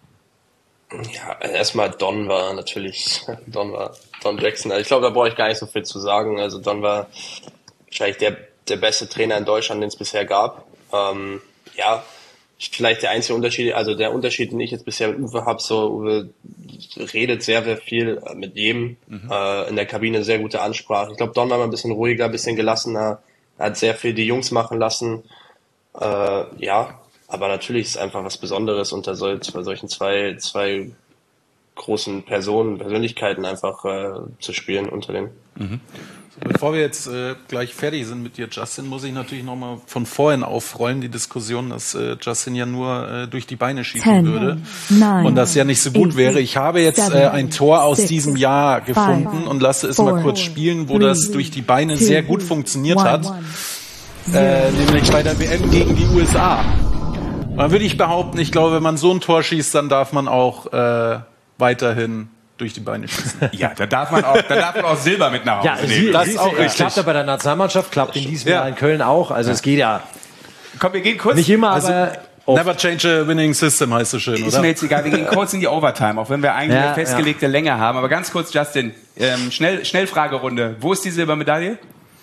Ja, erstmal Don war natürlich, Don war Don Jackson. Ich glaube, da brauche ich gar nicht so viel zu sagen. Also Don war wahrscheinlich der, der beste Trainer in Deutschland, den es bisher gab. Ähm, ja, vielleicht der einzige Unterschied, also der Unterschied, den ich jetzt bisher mit Uwe habe, so Uwe redet sehr, sehr viel mit jedem, mhm. äh, in der Kabine sehr gute Ansprache. Ich glaube, Don war mal ein bisschen ruhiger, ein bisschen gelassener, er hat sehr viel die Jungs machen lassen. Äh, ja, aber natürlich ist es einfach was Besonderes, unter solch, bei solchen zwei, zwei großen Personen, Persönlichkeiten einfach äh, zu spielen unter den. Mhm. Bevor wir jetzt äh, gleich fertig sind mit dir, Justin, muss ich natürlich nochmal von vorhin aufrollen, die Diskussion, dass äh, Justin ja nur äh, durch die Beine schießen Ten, würde nine, und das ja nicht so gut eight, wäre. Ich habe jetzt seven, äh, ein Tor aus six, diesem Jahr gefunden five, und lasse es four, mal kurz spielen, wo three, das durch die Beine two, sehr gut funktioniert one, hat, one, äh, nämlich bei der W M gegen die U S A. Dann würde ich behaupten, ich glaube, wenn man so ein Tor schießt, dann darf man auch äh, weiterhin durch die Beine schießen. Ja, da darf man auch, da darf man auch Silber mit nach Hause ja, nehmen. Sie, das ist auch auch richtig. klappt ja bei der Nationalmannschaft, klappt in diesem ja. Jahr in Köln auch. Also ja. es geht ja. Komm, wir gehen kurz. Nicht immer, also, aber never change a winning system heißt so schön, ist oder? Ist mir jetzt egal. Wir gehen kurz in die Overtime, auch wenn wir eigentlich ja, eine festgelegte ja. Länge haben. Aber ganz kurz, Justin, ähm, schnell, Schnellfragerunde. Wo ist die Silbermedaille?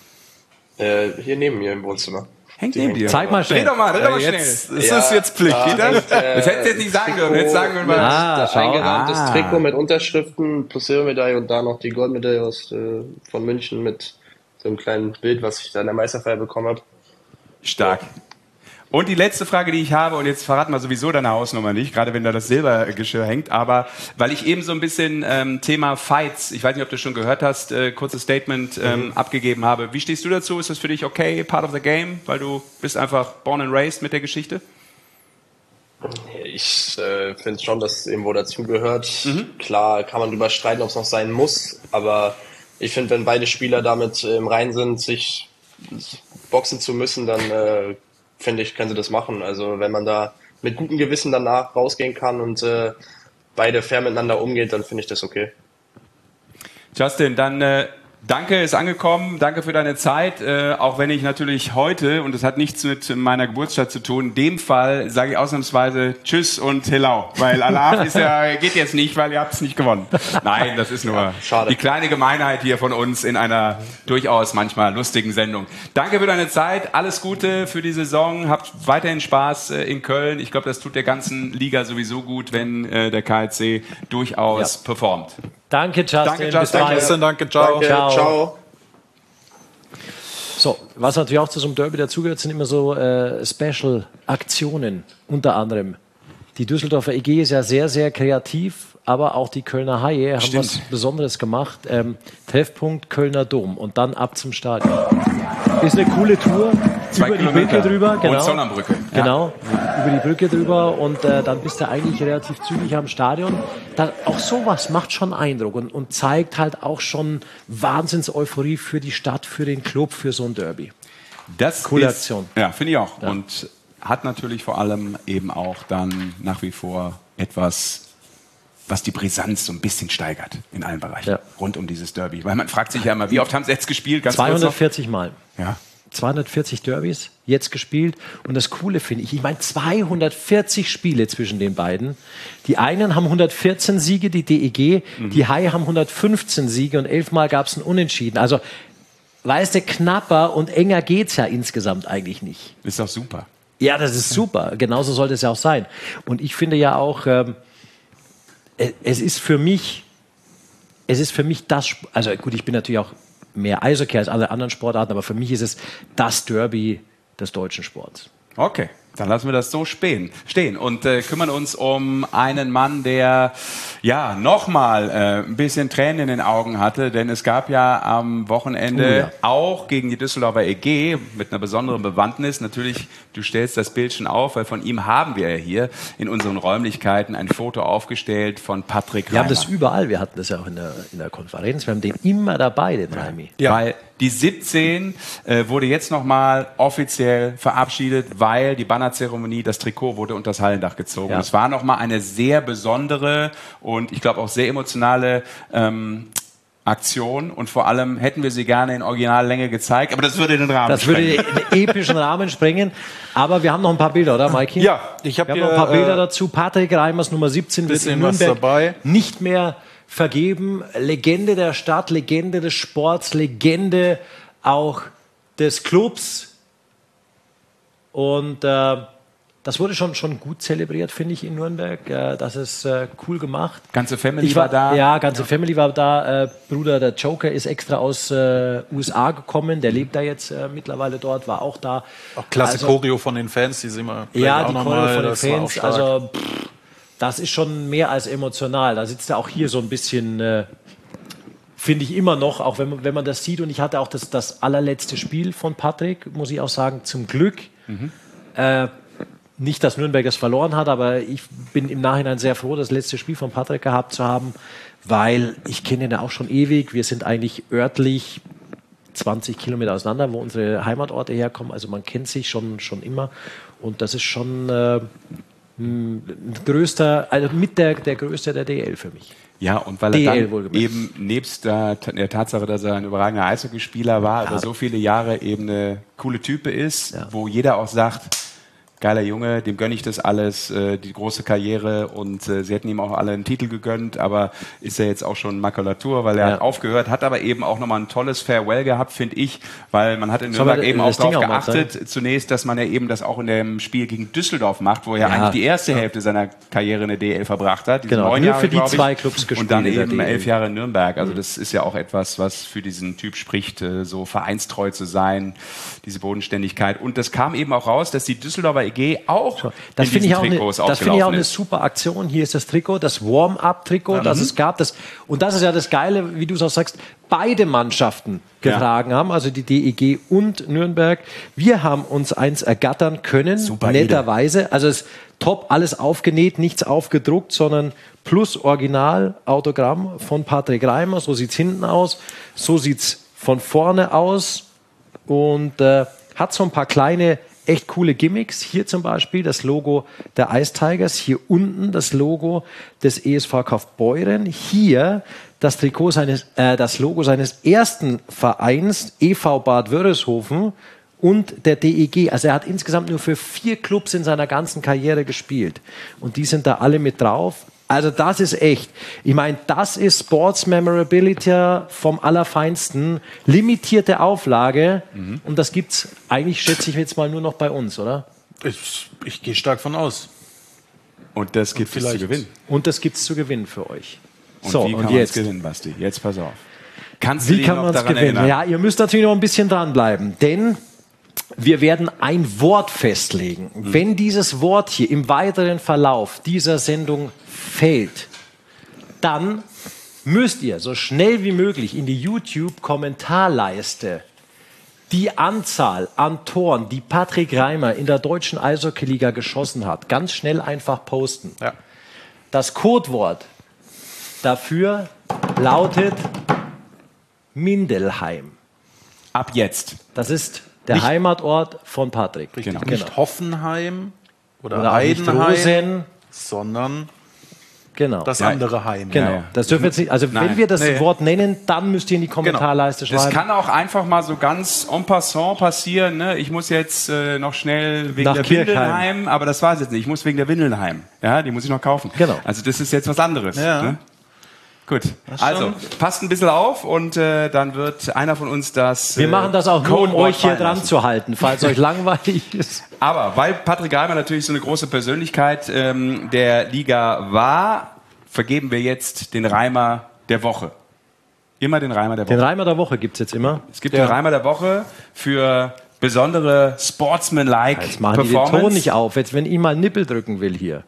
Äh, hier neben mir im Wohnzimmer. Hängt neben dir. Zeig mal schnell. Dreh doch mal, dreh doch mal äh, schnell. Jetzt, ist ja, das jetzt Pflicht, ja, wieder? Das, äh, das hättest du jetzt nicht sagen dürfen. Jetzt sagen wir mal. Ah, das eingerahmtes ah. Trikot mit Unterschriften plus Silbermedaille und da noch die Goldmedaille aus, äh, von München mit so einem kleinen Bild, was ich da in der Meisterfeier bekommen habe. Stark. Und die letzte Frage, die ich habe, und jetzt verraten wir sowieso deine Hausnummer nicht, gerade wenn da das Silbergeschirr hängt, aber weil ich eben so ein bisschen ähm, Thema Fights, ich weiß nicht, ob du schon gehört hast, äh, kurzes Statement ähm, mhm. abgegeben habe. Wie stehst du dazu? Ist das für dich okay, part of the game, weil du bist einfach born and raised mit der Geschichte? Ich äh, finde schon, dass es irgendwo dazugehört. Mhm. Klar kann man drüber streiten, ob es noch sein muss, aber ich finde, wenn beide Spieler damit äh, im Reinen sind, sich boxen zu müssen, dann äh, finde ich, können sie das machen. Also wenn man da mit gutem Gewissen danach rausgehen kann und äh, beide fair miteinander umgeht, dann finde ich das okay. Justin, dann äh, Danke, ist angekommen. Danke für deine Zeit. Äh, auch wenn ich natürlich heute, und das hat nichts mit meiner Geburtsstadt zu tun, in dem Fall sage ich ausnahmsweise Tschüss und Hello. Weil Allah ist ja, geht jetzt nicht, weil ihr habt es nicht gewonnen. Nein, das ist nur ja, schade. Die kleine Gemeinheit hier von uns in einer durchaus manchmal lustigen Sendung. Danke für deine Zeit. Alles Gute für die Saison. Habt weiterhin Spaß äh, in Köln. Ich glaube, das tut der ganzen Liga sowieso gut, wenn äh, der K L C durchaus ja. performt. Danke, Justin. Danke, Justin. Danke, Justin. Danke, ciao. Danke, ciao. ciao. So, was natürlich auch zu so einem Derby dazugehört, sind immer so äh, Special-Aktionen. Unter anderem. Die Düsseldorfer E G ist ja sehr, sehr kreativ, aber auch die Kölner Haie haben Stimmt. was Besonderes gemacht. Ähm, Treffpunkt Kölner Dom und dann ab zum Stadion. Ist eine coole Tour. Zwei über Kilometer. Die Brücke drüber. Genau. Und Zollernbrücke. Ja. Genau, über die Brücke drüber und äh, dann bist du eigentlich relativ zügig am Stadion. Da, auch sowas macht schon Eindruck und, und zeigt halt auch schon Wahnsinns-Euphorie für die Stadt, für den Club, für so ein Derby. Das Coole ist, Aktion. Ja, finde ich auch. Ja. Und hat natürlich vor allem eben auch dann nach wie vor etwas, was die Brisanz so ein bisschen steigert in allen Bereichen ja. rund um dieses Derby. Weil man fragt sich ja immer, wie oft haben sie jetzt gespielt? Ganz zweihundertvierzig Mal. Ja. zweihundertvierzig Derbys jetzt gespielt. Und das Coole finde ich, ich meine zweihundertvierzig Spiele zwischen den beiden. Die einen haben hundertvierzehn Siege, die D E G. Mhm. Die Haie haben hundertfünfzehn Siege und elfmal gab es ein Unentschieden. Also, weißt du, knapper und enger geht's ja insgesamt eigentlich nicht. Ist doch super. Ja, das ist super. Genauso sollte es ja auch sein. Und ich finde ja auch, ähm, es ist für mich, es ist für mich das, also gut, ich bin natürlich auch mehr Eishockey als alle anderen Sportarten, aber für mich ist es das Derby des deutschen Sports. Okay, dann lassen wir das so stehen, stehen und äh, kümmern uns um einen Mann, der ja nochmal äh, ein bisschen Tränen in den Augen hatte, denn es gab ja am Wochenende oh ja. auch gegen die Düsseldorfer E G mit einer besonderen Bewandtnis. Natürlich, du stellst das Bild schon auf, weil von ihm haben wir ja hier in unseren Räumlichkeiten ein Foto aufgestellt von Patrick Reimer. Wir haben das überall, wir hatten das ja auch in der, in der Konferenz, wir haben den immer dabei, den ja. Raimi. Ja. Weil die siebzehn äh, wurde jetzt nochmal offiziell verabschiedet, weil die Bannerzeremonie, das Trikot wurde unter das Hallendach gezogen. Ja. Es war nochmal eine sehr besondere und ich glaube auch sehr emotionale ähm, Aktion und vor allem hätten wir sie gerne in Originallänge gezeigt, aber das würde den Rahmen das sprengen. Das würde den epischen Rahmen sprengen, aber wir haben noch ein paar Bilder, oder Mikey? Ja, ich hab wir hier, haben noch ein paar Bilder äh, dazu. Patrick Reimers Nummer siebzehn wird in Nürnberg dabei. Nicht mehr vergeben. Legende der Stadt, Legende des Sports, Legende auch des Clubs und äh, das wurde schon, schon gut zelebriert, finde ich, in Nürnberg. Äh, das ist äh, cool gemacht. Ganze Family ich war, war da. Ja, ganze ja. Family war da. Äh, Bruder, der Joker, ist extra aus äh, U S A gekommen. Der lebt da jetzt äh, mittlerweile dort, war auch da. Auch klasse also, Choreo von den Fans, die sind immer ja, auch die noch Choreo mal, von den das Fans. Also, pff, das ist schon mehr als emotional. Da sitzt er auch hier so ein bisschen... Äh, finde ich immer noch, auch wenn man, wenn man das sieht. Und ich hatte auch das, das allerletzte Spiel von Patrick, muss ich auch sagen, zum Glück. Mhm. Äh, nicht, dass Nürnberg es verloren hat, aber ich bin im Nachhinein sehr froh, das letzte Spiel von Patrick gehabt zu haben, weil ich kenne ihn ja auch schon ewig. Wir sind eigentlich örtlich zwanzig Kilometer auseinander, wo unsere Heimatorte herkommen. Also man kennt sich schon, schon immer. Und das ist schon äh, ein größter, also mit der, der größte der D L für mich. Ja, und weil er dann eben nebst der, der Tatsache, dass er ein überragender Eishockeyspieler war, ja. über so viele Jahre eben eine coole Type ist, ja. wo jeder auch sagt, geiler Junge, dem gönne ich das alles, äh, die große Karriere und äh, sie hätten ihm auch alle einen Titel gegönnt, aber ist er jetzt auch schon Makulatur, weil er ja. hat aufgehört, hat aber eben auch nochmal ein tolles Farewell gehabt, finde ich, weil man hat in Nürnberg eben auch darauf geachtet, sein? zunächst, dass man ja eben das auch in dem Spiel gegen Düsseldorf macht, wo er ja eigentlich die erste ja. Hälfte seiner Karriere in der D L verbracht hat. Diese genau, neun Jahre, für die zwei Clubs gespielt. Und dann eben elf Jahre in Nürnberg. Also das ist ja auch etwas, was für diesen Typ spricht, so vereinstreu zu sein, diese Bodenständigkeit. Und das kam eben auch raus, dass die Düsseldorfer E G auch das finde ich auch, eine, das find ich auch eine super Aktion. Hier ist das Trikot, das Warm-up-Trikot, ja, das es gab. Das, und das ist ja das Geile, wie du es auch sagst, beide Mannschaften getragen ja. haben, also die D E G und Nürnberg. Wir haben uns eins ergattern können, super netterweise. Idee. Also es ist top, alles aufgenäht, nichts aufgedruckt, sondern plus Original-Autogramm von Patrick Reimer. So sieht es hinten aus, so sieht es von vorne aus und äh, hat so ein paar kleine echt coole Gimmicks. Hier zum Beispiel das Logo der Ice Tigers. Hier unten das Logo des E S V Kaufbeuren. Hier das Trikot seines, äh, das Logo seines ersten Vereins, E V Bad Wörishofen, und der D E G. Also er hat insgesamt nur für vier Clubs in seiner ganzen Karriere gespielt. Und die sind da alle mit drauf. Also das ist echt. Ich meine, das ist Sports Memorability vom Allerfeinsten. Limitierte Auflage. Mhm. Und das gibt's eigentlich, schätze ich jetzt mal, nur noch bei uns, oder? Ich, ich gehe stark von aus. Und das gibt es zu gewinnen. Und das gibt es zu gewinnen für euch. Und so, wie kann und man es jetzt gewinnen, Basti? Jetzt pass auf. Kannst du Wie kann man es gewinnen? Erinnern? Ja, ihr müsst natürlich noch ein bisschen dranbleiben, denn wir werden ein Wort festlegen. Mhm. Wenn dieses Wort hier im weiteren Verlauf dieser Sendung fällt, dann müsst ihr so schnell wie möglich in die YouTube-Kommentarleiste die Anzahl an Toren, die Patrick Reimer in der deutschen Eishockey-Liga geschossen hat, ganz schnell einfach posten. Ja. Das Codewort dafür lautet Mindelheim. Ab jetzt. Das ist der nicht, Heimatort von Patrick. Richtig, genau. Nicht Hoffenheim oder, oder Heidenheim, sondern genau. das ja. andere Heim. Genau. Ja. Das dürfen wir jetzt nicht, also Nein. wenn wir das nee. Wort nennen, dann müsst ihr in die Kommentarleiste genau. schreiben. Das kann auch einfach mal so ganz en passant passieren. Ne? Ich muss jetzt äh, noch schnell wegen Nach der Kirchheim. Windelheim, aber das war es jetzt nicht. Ich muss wegen der Windelheim. Ja, die muss ich noch kaufen. Genau. Also das ist jetzt was anderes. Ja. Ne? Gut, also passt ein bisschen auf und äh, dann wird einer von uns das Wir äh, machen das auch nur, um euch hier dran lassen. zu halten, falls euch langweilig ist. Aber weil Patrick Reimer natürlich so eine große Persönlichkeit ähm, der Liga war, vergeben wir jetzt den Reimer der Woche. Immer den Reimer der Woche. Den Reimer der Woche gibt es jetzt immer. Es gibt ja. den Reimer der Woche für besondere Sportsman-like Jetzt machen Performance. die den Ton nicht auf. Jetzt, wenn ich mal Nippel drücken will hier.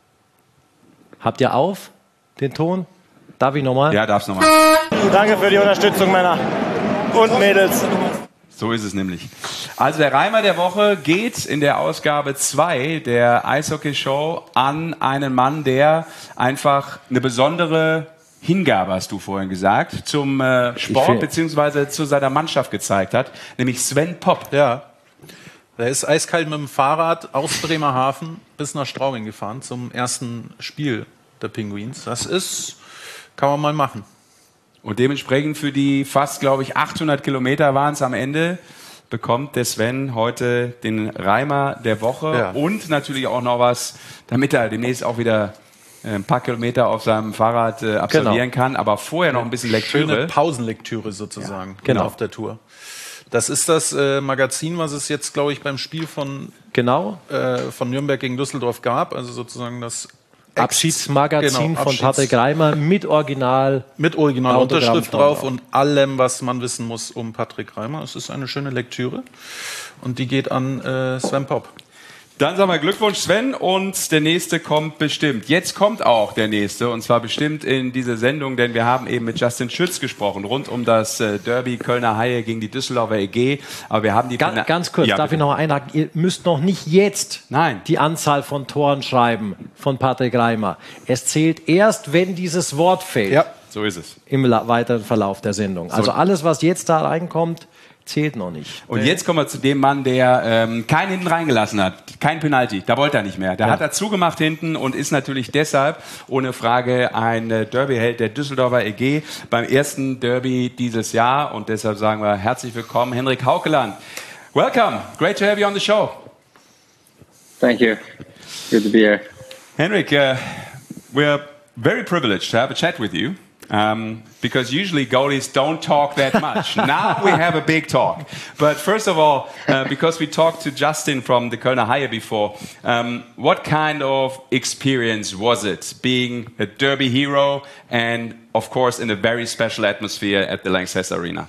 Habt ihr auf den Ton? Darf ich nochmal? Ja, darfst nochmal. Danke für die Unterstützung, Männer und Mädels. So ist es nämlich. Also der Reimer der Woche geht in der Ausgabe zwei der Eishockey-Show an einen Mann, der einfach eine besondere Hingabe, hast du vorhin gesagt, zum äh, Sport bzw. zu seiner Mannschaft gezeigt hat, nämlich Sven Popp. Ja. Der ist eiskalt mit dem Fahrrad aus Bremerhaven bis nach Straubing gefahren zum ersten Spiel der Penguins. Das ist, kann man mal machen. Und dementsprechend für die fast, glaube ich, achthundert Kilometer waren es am Ende, bekommt der Sven heute den Reimer der Woche ja. und natürlich auch noch was, damit er demnächst auch wieder ein paar Kilometer auf seinem Fahrrad äh, absolvieren genau. kann, aber vorher noch ein bisschen Lektüre. Schöne Pausenlektüre sozusagen ja, genau. auf der Tour. Das ist das äh, Magazin, was es jetzt, glaube ich, beim Spiel von, genau. äh, von Nürnberg gegen Düsseldorf gab. Also sozusagen das Abschiedsmagazin genau, von Abschieds Patrick Reimer mit Original. Mit Originalunterschrift drauf und allem, was man wissen muss um Patrick Reimer. Es ist eine schöne Lektüre und die geht an äh, Sven Popp. Dann sagen wir Glückwunsch Sven und der nächste kommt bestimmt. Jetzt kommt auch der nächste und zwar bestimmt in diese Sendung, denn wir haben eben mit Justin Schütz gesprochen rund um das äh, Derby Kölner Haie gegen die Düsseldorfer E G. Aber wir haben die ganz, ganz kurz, ja, darf bitte. ich noch einhaken? Ihr müsst noch nicht jetzt Nein. die Anzahl von Toren schreiben von Patrick Reimer. Es zählt erst, wenn dieses Wort fällt. Ja, so ist es. Im weiteren Verlauf der Sendung. So. Also alles, was jetzt da reinkommt, zählt noch nicht. Und jetzt kommen wir zu dem Mann, der ähm, keinen hinten reingelassen hat. Kein Penalty, da wollte er nicht mehr. Da ja. hat er zugemacht hinten und ist natürlich deshalb ohne Frage ein äh, Derby-Held der Düsseldorfer E G beim ersten Derby dieses Jahr. Und deshalb sagen wir herzlich willkommen, Henrik Haukeland. Welcome, great to have you on the show. Thank you, good to be here. Henrik, uh, we're very privileged to have a chat with you. Um, because usually goalies don't talk that much. Now we have a big talk. But first of all, uh, because we talked to Justin from the Kölner Haie before, um, what kind of experience was it being a derby hero and, of course, in a very special atmosphere at the Lanxess Arena?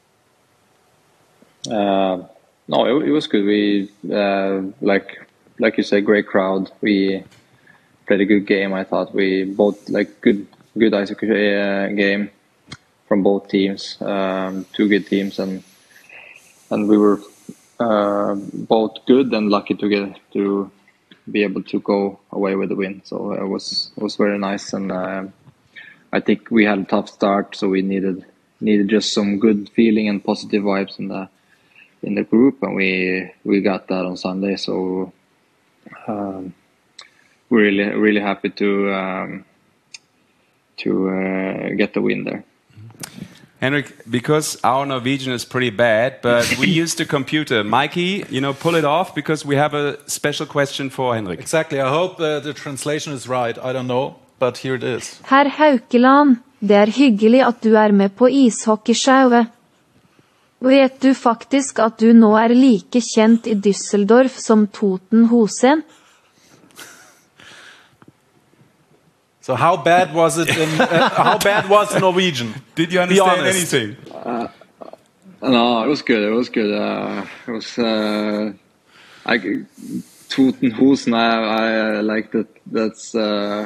Uh, no, it, it was good. We, uh, like, like you said, great crowd. We played a good game. I thought we both like good. Good ice hockey uh, game from both teams, um, two good teams, and and we were uh, both good and lucky to get to be able to go away with the win. So it was it was very nice, and uh, I think we had a tough start, so we needed needed just some good feeling and positive vibes in the in the group, and we we got that on Sunday. So um, we're really really happy to. Um, to uh, get the win there. Henrik, because our Norwegian is pretty bad, but we used a computer. Mikey, you know, pull it off because we have a special question for Henrik. Exactly. I hope uh, the translation is right. I don't know, but here it is. Herr Haukeland, det er hyggelig at du er med på ishockeyshow. Vet du faktisk at du nå er like kjent i Düsseldorf som Toten Hosen? So how bad was it in, uh, how bad was the Norwegian? Did you understand anything? Uh, no, it was good. It was good. Uh, it was uh, I Totenhosen. I, I like that. That's uh,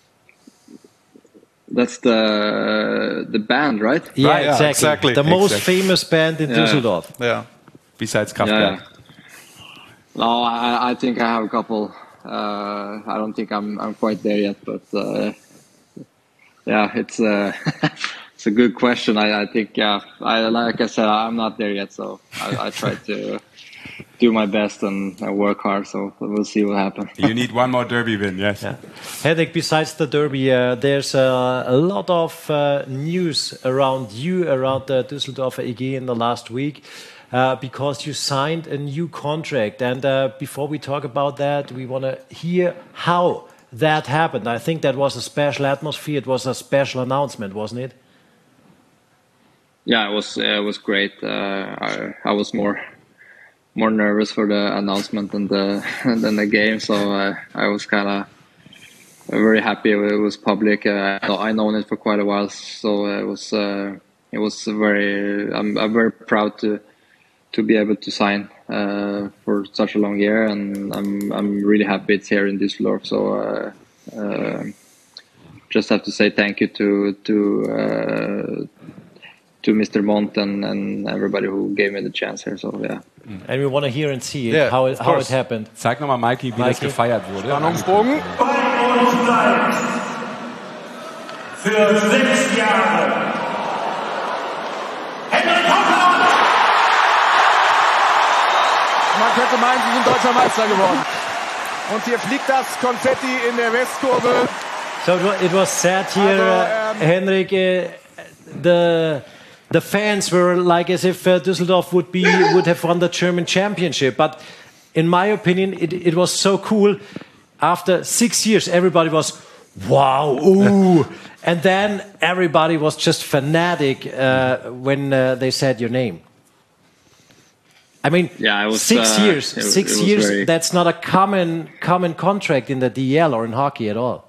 that's the the band, right? Yeah, right, yeah exactly. exactly. The most exactly. famous band in yeah. Düsseldorf. Yeah. Besides Kraftwerk. Yeah. No, I, I think I have a couple. Uh, I don't think I'm I'm quite there yet, but uh, yeah, it's uh, it's a good question. I, I think yeah, I like I said, I'm not there yet, so I, I try to do my best and, and work hard. So we'll see what happens. You need one more derby win, yes. Yeah. Henrik, besides the derby, uh, there's uh, a lot of uh, news around you, around the Düsseldorfer E G in the last week. Uh, because you signed a new contract. And uh, before we talk about that, we want to hear how that happened. I think that was a special atmosphere. It was a special announcement, wasn't it? Yeah, it was. Uh, it was great. Uh, I, I was more more nervous for the announcement than the than the game, so uh, I was kind of very happy it was public. Uh, I known it for quite a while, so it was uh, it was very. I'm, I'm very proud to. to be able to sign uh, for such a long year, and I'm I'm really happy it's here in Düsseldorf. So uh, uh, just have to say thank you to to uh, to Mister Mont and, and everybody who gave me the chance here. So yeah. And we want to hear and see it, yeah, how it, how it happened. Zeig nochmal Mikey, wie Mikey. das gefeiert wurde. Spannungsbogen. Bei uns bleibt für sechs Jahre Henrik Haukeland. Man könnte meinen, sie sind deutscher Meister geworden. Und hier fliegt das Konfetti in der Westkurve. So it was sad here, uh, Henrik. Uh, the the fans were like as if uh, Düsseldorf would be would have won the German championship. But in my opinion, it it was so cool. After six years, everybody was wow, ooh, and then everybody was just fanatic uh, when uh, they said your name. I mean, yeah, it was, six uh, years. it, six it years. Very... That's not a common common contract in the D L or in hockey at all.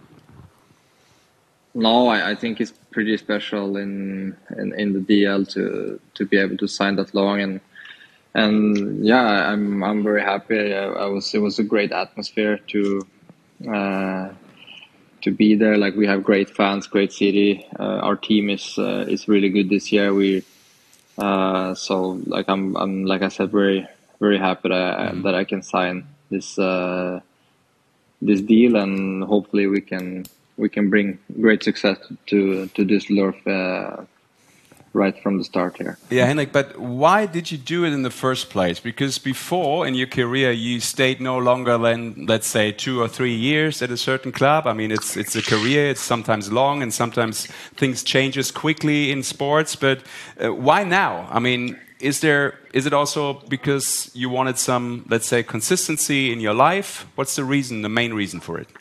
No, I, I think it's pretty special in, in in the D L to to be able to sign that long, and and yeah, I'm I'm very happy. I, I was it was a great atmosphere to uh, to be there. Like, we have great fans, great city. Uh, our team is uh, is really good this year. We. Uh, so like I'm, I'm like I said, very, very happy that I, that I can sign this uh, this deal, and hopefully we can we can bring great success to to Düsseldorf uh, right from the start here. Yeah, Henrik, but why did you do it in the first place? Because before in your career you stayed no longer than, let's say, two or three years at a certain club. I mean, it's it's a career. It's sometimes long, and sometimes things changes quickly in sports. But uh, why now? I mean, is there is it also because you wanted some, let's say, consistency in your life? What's the reason? The main reason for it?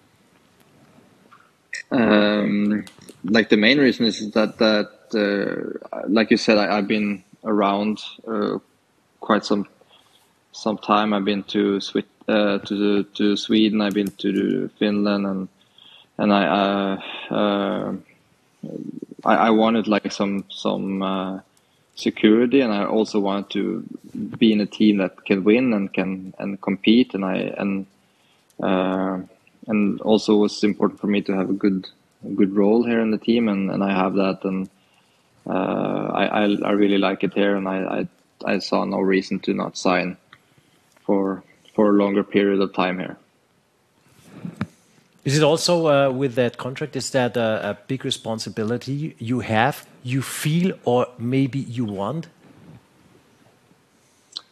Um, like the main reason is that that. Uh, like you said, I, I've been around uh, quite some some time. I've been to Swi- uh, to to Sweden. I've been to Finland, and and I uh, uh, I, I wanted like some some uh, security, and I also wanted to be in a team that can win and can and compete. And I and uh, and also it was important for me to have a good a good role here in the team, and, and I have that. And Uh, I, I I really like it here, and I, I I saw no reason to not sign for for a longer period of time here. Is it also uh, with that contract? Is that a, a big responsibility you have? You feel, or maybe you want?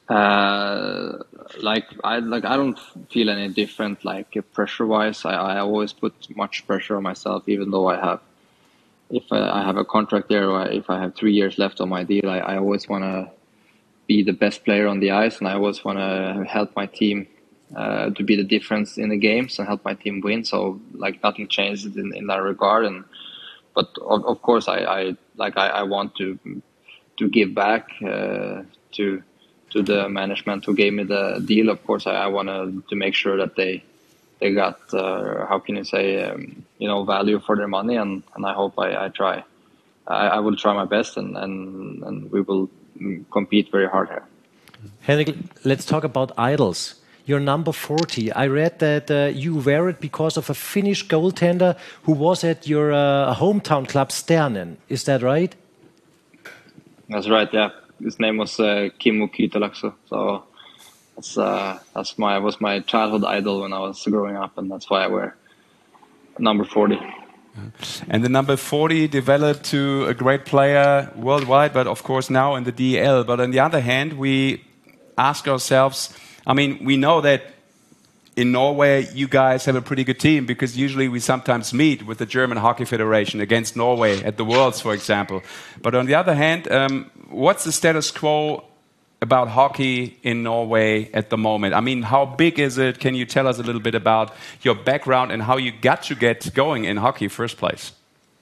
Uh, like I like I don't feel any different. Like pressure wise, I, I always put much pressure on myself, even though I have if I, I have a contract there, or if I have three years left on my deal. I, I always want to be the best player on the ice, and I always want to help my team uh, to be the difference in the games and help my team win. So like nothing changes in, in that regard. And but of, of course, I, I like I, I want to to give back uh, to. to the management who gave me the deal. Of course, I, I want to make sure that they they got, uh, how can you say, um, you know, value for their money, and, and I hope I, I try. I, I will try my best, and, and, and we will compete very hard here. Henrik, let's talk about idols. You're number forty. I read that uh, you wear it because of a Finnish goaltender who was at your uh, hometown club, Sternen. Is that right? That's right, yeah. His name was uh, Kimmo Kytälakso, so that's uh, that's my was my childhood idol when I was growing up, and that's why I wear number forty. And the number forty developed to a great player worldwide, but of course now in the D E L. But on the other hand, we ask ourselves, I mean, we know that in Norway, you guys have a pretty good team, because usually we sometimes meet with the German Hockey Federation against Norway at the Worlds, for example. But on the other hand, um, what's the status quo about hockey in Norway at the moment? I mean, how big is it? Can you tell us a little bit about your background and how you got to get going in hockey first place?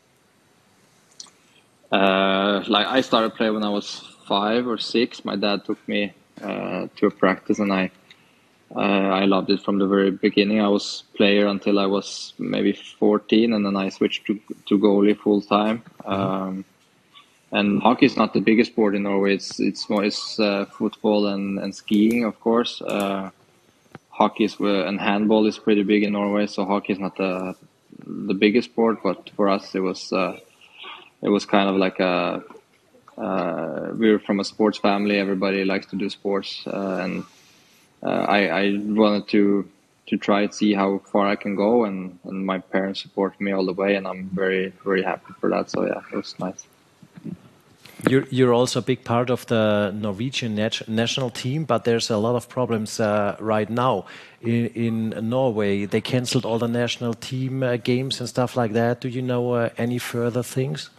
Uh, like I started playing when I was five or six. My dad took me uh, to a practice, and I Uh, I loved it from the very beginning. I was player until I was maybe fourteen, and then I switched to to goalie full time. Um, and hockey is not the biggest sport in Norway. It's it's more it's uh, football and, and skiing, of course. Uh, hockey is and handball is pretty big in Norway. So hockey is not the the biggest sport, but for us it was uh, it was kind of like a uh, we were from a sports family. Everybody likes to do sports, uh, and Uh, I, I wanted to to try and see how far I can go, and, and my parents support me all the way, and I'm very, very happy for that. So yeah, it was nice. You're, you're also a big part of the Norwegian nat national team, but there's a lot of problems uh, right now in, in Norway. They cancelled all the national team uh, games and stuff like that. Do you know uh, any further things?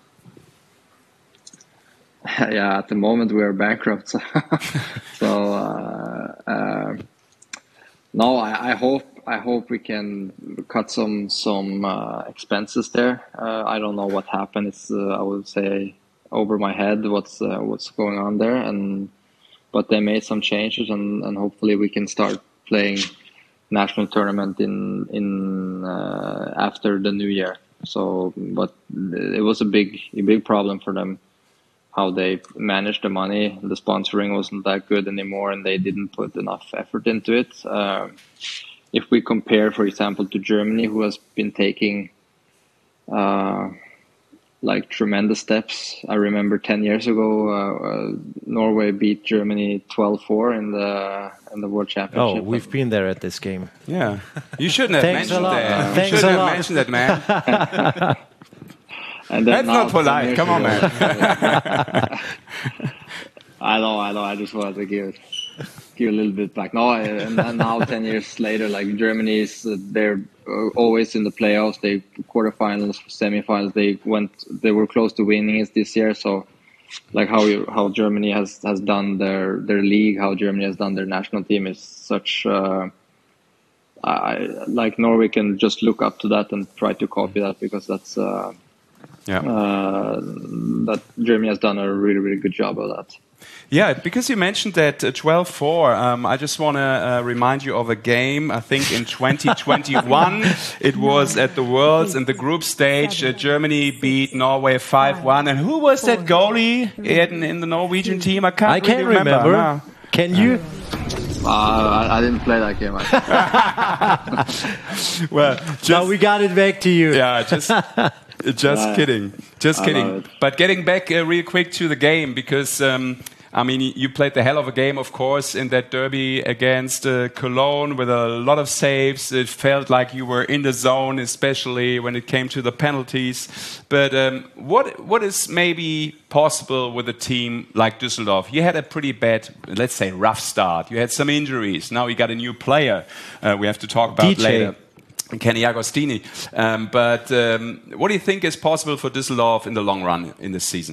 Yeah, at the moment we are bankrupt. So, so uh, uh, no, I, I hope I hope we can cut some some uh, expenses there. Uh, I don't know what happened. It's uh, I would say over my head what's uh, what's going on there, and but they made some changes, and, and hopefully we can start playing national tournament in in uh, after the new year. So, but it was a big a big problem for them. How they managed the money, the sponsoring wasn't that good anymore, and they didn't put enough effort into it. Uh, if we compare, for example, to Germany, who has been taking uh, like tremendous steps. I remember ten years ago, uh, uh, Norway beat Germany twelve four in the in the World Championship. Oh, we've been there at this game. Yeah, you shouldn't have Thanks mentioned that. Uh, you Thanks shouldn't a have lot. mentioned that, man. And That's not polite. Come on, man. I know, I know. I just wanted to give give a little bit back. No, and, and now ten years later, like Germany is, uh, they're always in the playoffs. They quarterfinals, semifinals. They went, they were close to winning it this year. So, like how you, how Germany has has done their their league, how Germany has done their national team is such. Uh, I like Norway can just look up to that and try to copy that, because that's. Uh, Yeah, uh, that Germany has done a really, really good job of that. Yeah, because you mentioned that uh, twelve four, um, I just want to uh, remind you of a game, I think in twenty twenty-one, it was at the Worlds in the group stage. Uh, Germany beat Norway five one. And who was that goalie in, in the Norwegian team? I can't, I can't really remember. remember. No. Can you? Uh, I, I didn't play that game. Well, just, no, we got it back to you. Yeah, just... Just uh, kidding. Just I kidding. But getting back uh, real quick to the game, because um, I mean, you played the hell of a game, of course, in that derby against uh, Cologne with a lot of saves. It felt like you were in the zone, especially when it came to the penalties. But um, what what is maybe possible with a team like Düsseldorf? You had a pretty bad, let's say, rough start. You had some injuries. Now you got a new player uh, we have to talk about D J. Later. Kenny Agostini. Um, but um, what do you think is possible for Düsseldorf in the long run in this season?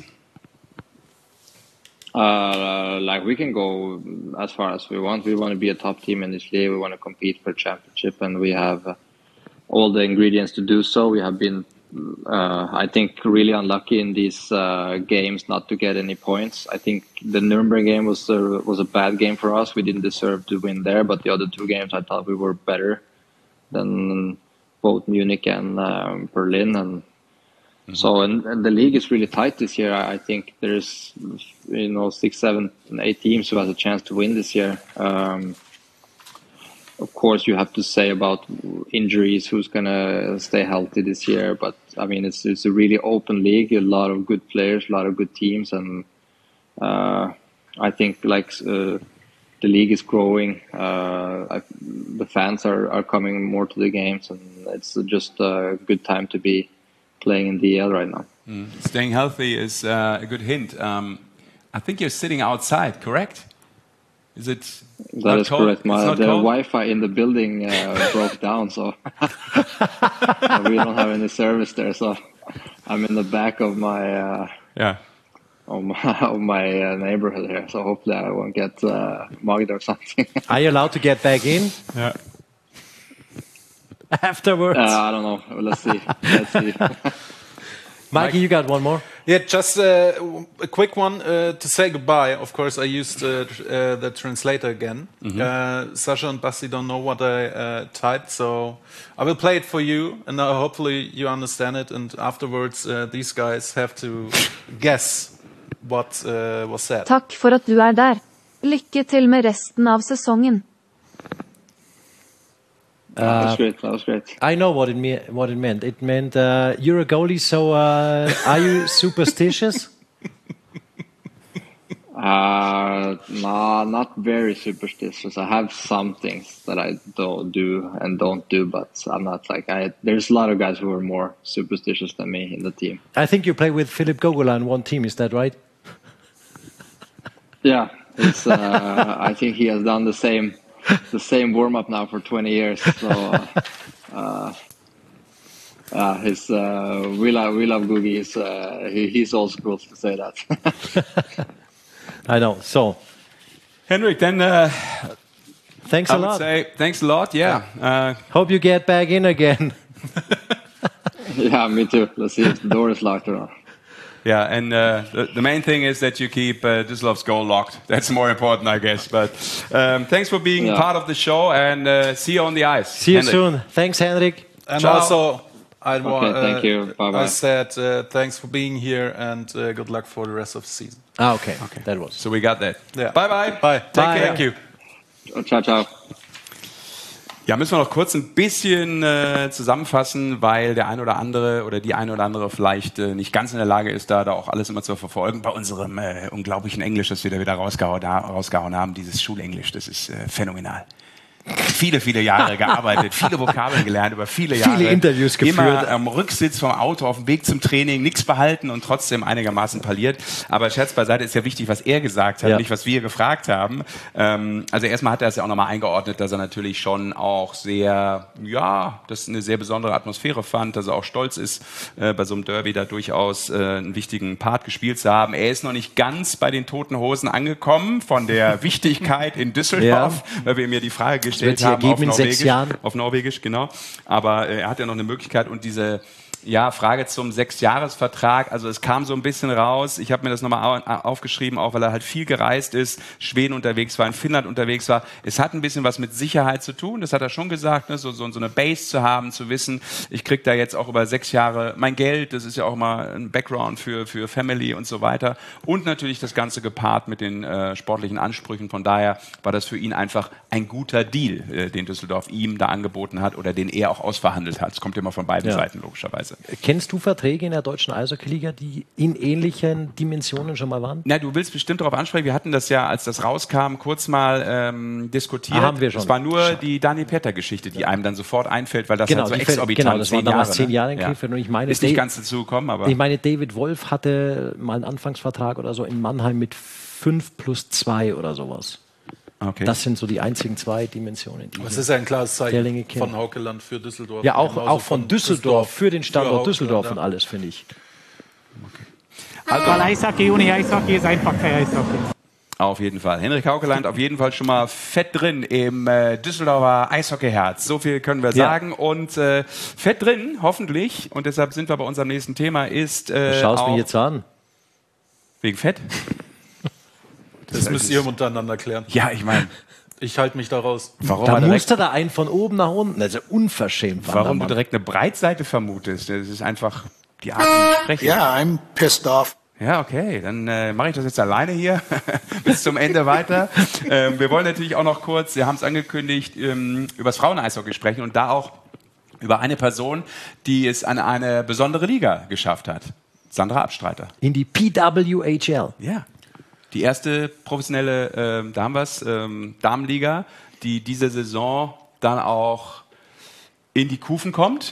Uh, like we can go as far as we want. We want to be a top team in this league. We want to compete for championship, and we have uh, all the ingredients to do so. We have been, uh, I think, really unlucky in these uh, games not to get any points. I think the Nuremberg game was uh, was a bad game for us. We didn't deserve to win there, but the other two games I thought we were better than both Munich and um, Berlin, and mm-hmm. so and, and the league is really tight this year. I, I think there's you know six, seven, and eight teams who has a chance to win this year. Um, of course, you have to say about injuries, who's gonna stay healthy this year. But I mean, it's it's a really open league, a lot of good players, a lot of good teams, and uh, I think like. Uh, The league is growing. Uh, I, the fans are, are coming more to the games, and it's just a good time to be playing in D E L right now. Mm. Staying healthy is uh, a good hint. Um, I think you're sitting outside, correct? Is it? That is cold? correct. My, the cold? Wi-Fi in the building uh, broke down, so we don't have any service there. So I'm in the back of my. Uh, yeah. Of my, of my uh, neighborhood here, so hopefully I won't get uh, mugged or something. Are you allowed to get back in? Yeah. Afterwards? Uh, I don't know. Let's see. Let's see. Mikey, you got one more? Yeah, just uh, a quick one uh, to say goodbye. Of course, I used uh, uh, the translator again. Mm-hmm. uh, Sasha and Basti don't know what I uh, typed, so I will play it for you, and uh, hopefully you understand it. And afterwards, uh, these guys have to guess what uh, was said. Takk for at du er der. Lykke til med resten av sesongen. Uh, that was great. That was great. I know what it me what it meant. It meant uh, you're a goalie, so uh, are you superstitious? uh, no, not very superstitious. I have some things that I don't do and don't do, but I'm not like I. There's a lot of guys who are more superstitious than me in the team. I think you play with Philip Gogola in one team. Is that right? Yeah, it's, uh, I think he has done the same, the same warm up now for twenty years. So, uh, uh, uh, his uh, we love we love Googie. He's uh, he, he's old school to say that. I know. So, Henrik, then uh, thanks I a would lot. say thanks a lot. Yeah. Uh, Hope you get back in again. Yeah, me too. Let's see if the door is locked or not. Yeah, and uh, the, the main thing is that you keep uh, Düsseldorf's goal locked. That's more important, I guess. But um, thanks for being yeah. part of the show, and uh, see you on the ice. See you Henrik. soon. Thanks, Henrik. And Ciao. also, I okay, uh, thank you. Bye bye. I said uh, thanks for being here, and uh, good luck for the rest of the season. Ah, okay. Okay, that was. So we got that. Yeah. Bye bye. Bye. Take Bye. care. Thank you. Ciao, ciao. Ja, müssen wir noch kurz ein bisschen äh, zusammenfassen, weil der ein oder andere oder die ein oder andere vielleicht äh, nicht ganz in der Lage ist, da, da auch alles immer zu verfolgen. Bei unserem äh, unglaublichen Englisch, das wir da wieder rausgehauen, rausgehauen haben, dieses Schulenglisch, das ist äh, phänomenal. Viele, viele Jahre gearbeitet, viele Vokabeln gelernt, über viele Jahre. Viele Interviews geführt. Immer am Rücksitz vom Auto, auf dem Weg zum Training, nichts behalten und trotzdem einigermaßen parliert. Aber Scherz beiseite, ist ja wichtig, was er gesagt hat, ja. nicht was wir gefragt haben. Ähm, also erstmal hat er es ja auch nochmal eingeordnet, dass er natürlich schon auch sehr, ja, das eine sehr besondere Atmosphäre fand, dass er auch stolz ist, äh, bei so einem Derby da durchaus äh, einen wichtigen Part gespielt zu haben. Er ist noch nicht ganz bei den Toten Hosen angekommen von der Wichtigkeit in Düsseldorf, ja. weil wir ihm ja die Frage gestellt haben auf Norwegisch, auf Norwegisch, genau. Aber äh, er hat ja noch eine Möglichkeit und diese ja, Frage zum Sechsjahresvertrag, also es kam so ein bisschen raus, ich habe mir das nochmal aufgeschrieben, auch weil er halt viel gereist ist, Schweden unterwegs war, in Finnland unterwegs war. Es hat ein bisschen was mit Sicherheit zu tun, das hat er schon gesagt, ne? so, so, so eine Base zu haben, zu wissen, ich kriege da jetzt auch über sechs Jahre mein Geld, das ist ja auch mal ein Background für, für Family und so weiter. Und natürlich das Ganze gepaart mit den äh, sportlichen Ansprüchen, von daher war das für ihn einfach ein guter Deal, äh, den Düsseldorf ihm da angeboten hat oder den er auch ausverhandelt hat. Es kommt immer von beiden ja. Seiten logischerweise. Kennst du Verträge in der deutschen Eishockey-Liga, die in ähnlichen Dimensionen schon mal waren? Na, du willst bestimmt darauf ansprechen. Wir hatten das ja, als das rauskam, kurz mal ähm, diskutiert. Ah, haben wir schon. Es war nur die Dani Petter-Geschichte, die einem dann sofort einfällt, weil das genau, halt so die exorbitant genau, das waren damals zehn Jahre in ja. Krefeld. Und ich meine, ist nicht ganz dazu gekommen, aber... Ich meine, David Wolf hatte mal einen Anfangsvertrag oder so in Mannheim mit fünf plus zwei oder sowas. Okay. Das sind so die einzigen zwei Dimensionen. Die das ist ja ein klares Zeichen von Haukeland für Düsseldorf. Ja, auch, auch von Düsseldorf, für den Standort für Düsseldorf ja. und alles, finde ich. Okay. Also, weil Eishockey ohne Eishockey ist einfach kein Eishockey. Auf jeden Fall. Henrik Haukeland auf jeden Fall schon mal fett drin im äh, Düsseldorfer Eishockeyherz. So viel können wir sagen. Ja. Und äh, fett drin, hoffentlich, und deshalb sind wir bei unserem nächsten Thema, ist... Äh, Schau es mir jetzt an. Wegen Fett? Das, das müsst ihr untereinander klären. Ja, ich meine... Ich halte mich da raus. Warum da musst du da einen von oben nach unten. Das ist ja unverschämt. Warum du direkt eine Breitseite vermutest. Das ist einfach die Art, wie ich spreche. Ja, yeah, I'm pissed off. Ja, okay, dann äh, mache ich das jetzt alleine hier bis zum Ende weiter. Ähm, wir wollen natürlich auch noch kurz, wir haben es angekündigt, ähm, über das Frauen-Eishockey sprechen und da auch über eine Person, die es an eine besondere Liga geschafft hat. Sandra Abstreiter. In die P W H L. Ja. Die erste professionelle, äh, da haben wir es, ähm, Damenliga, die diese Saison dann auch in die Kufen kommt,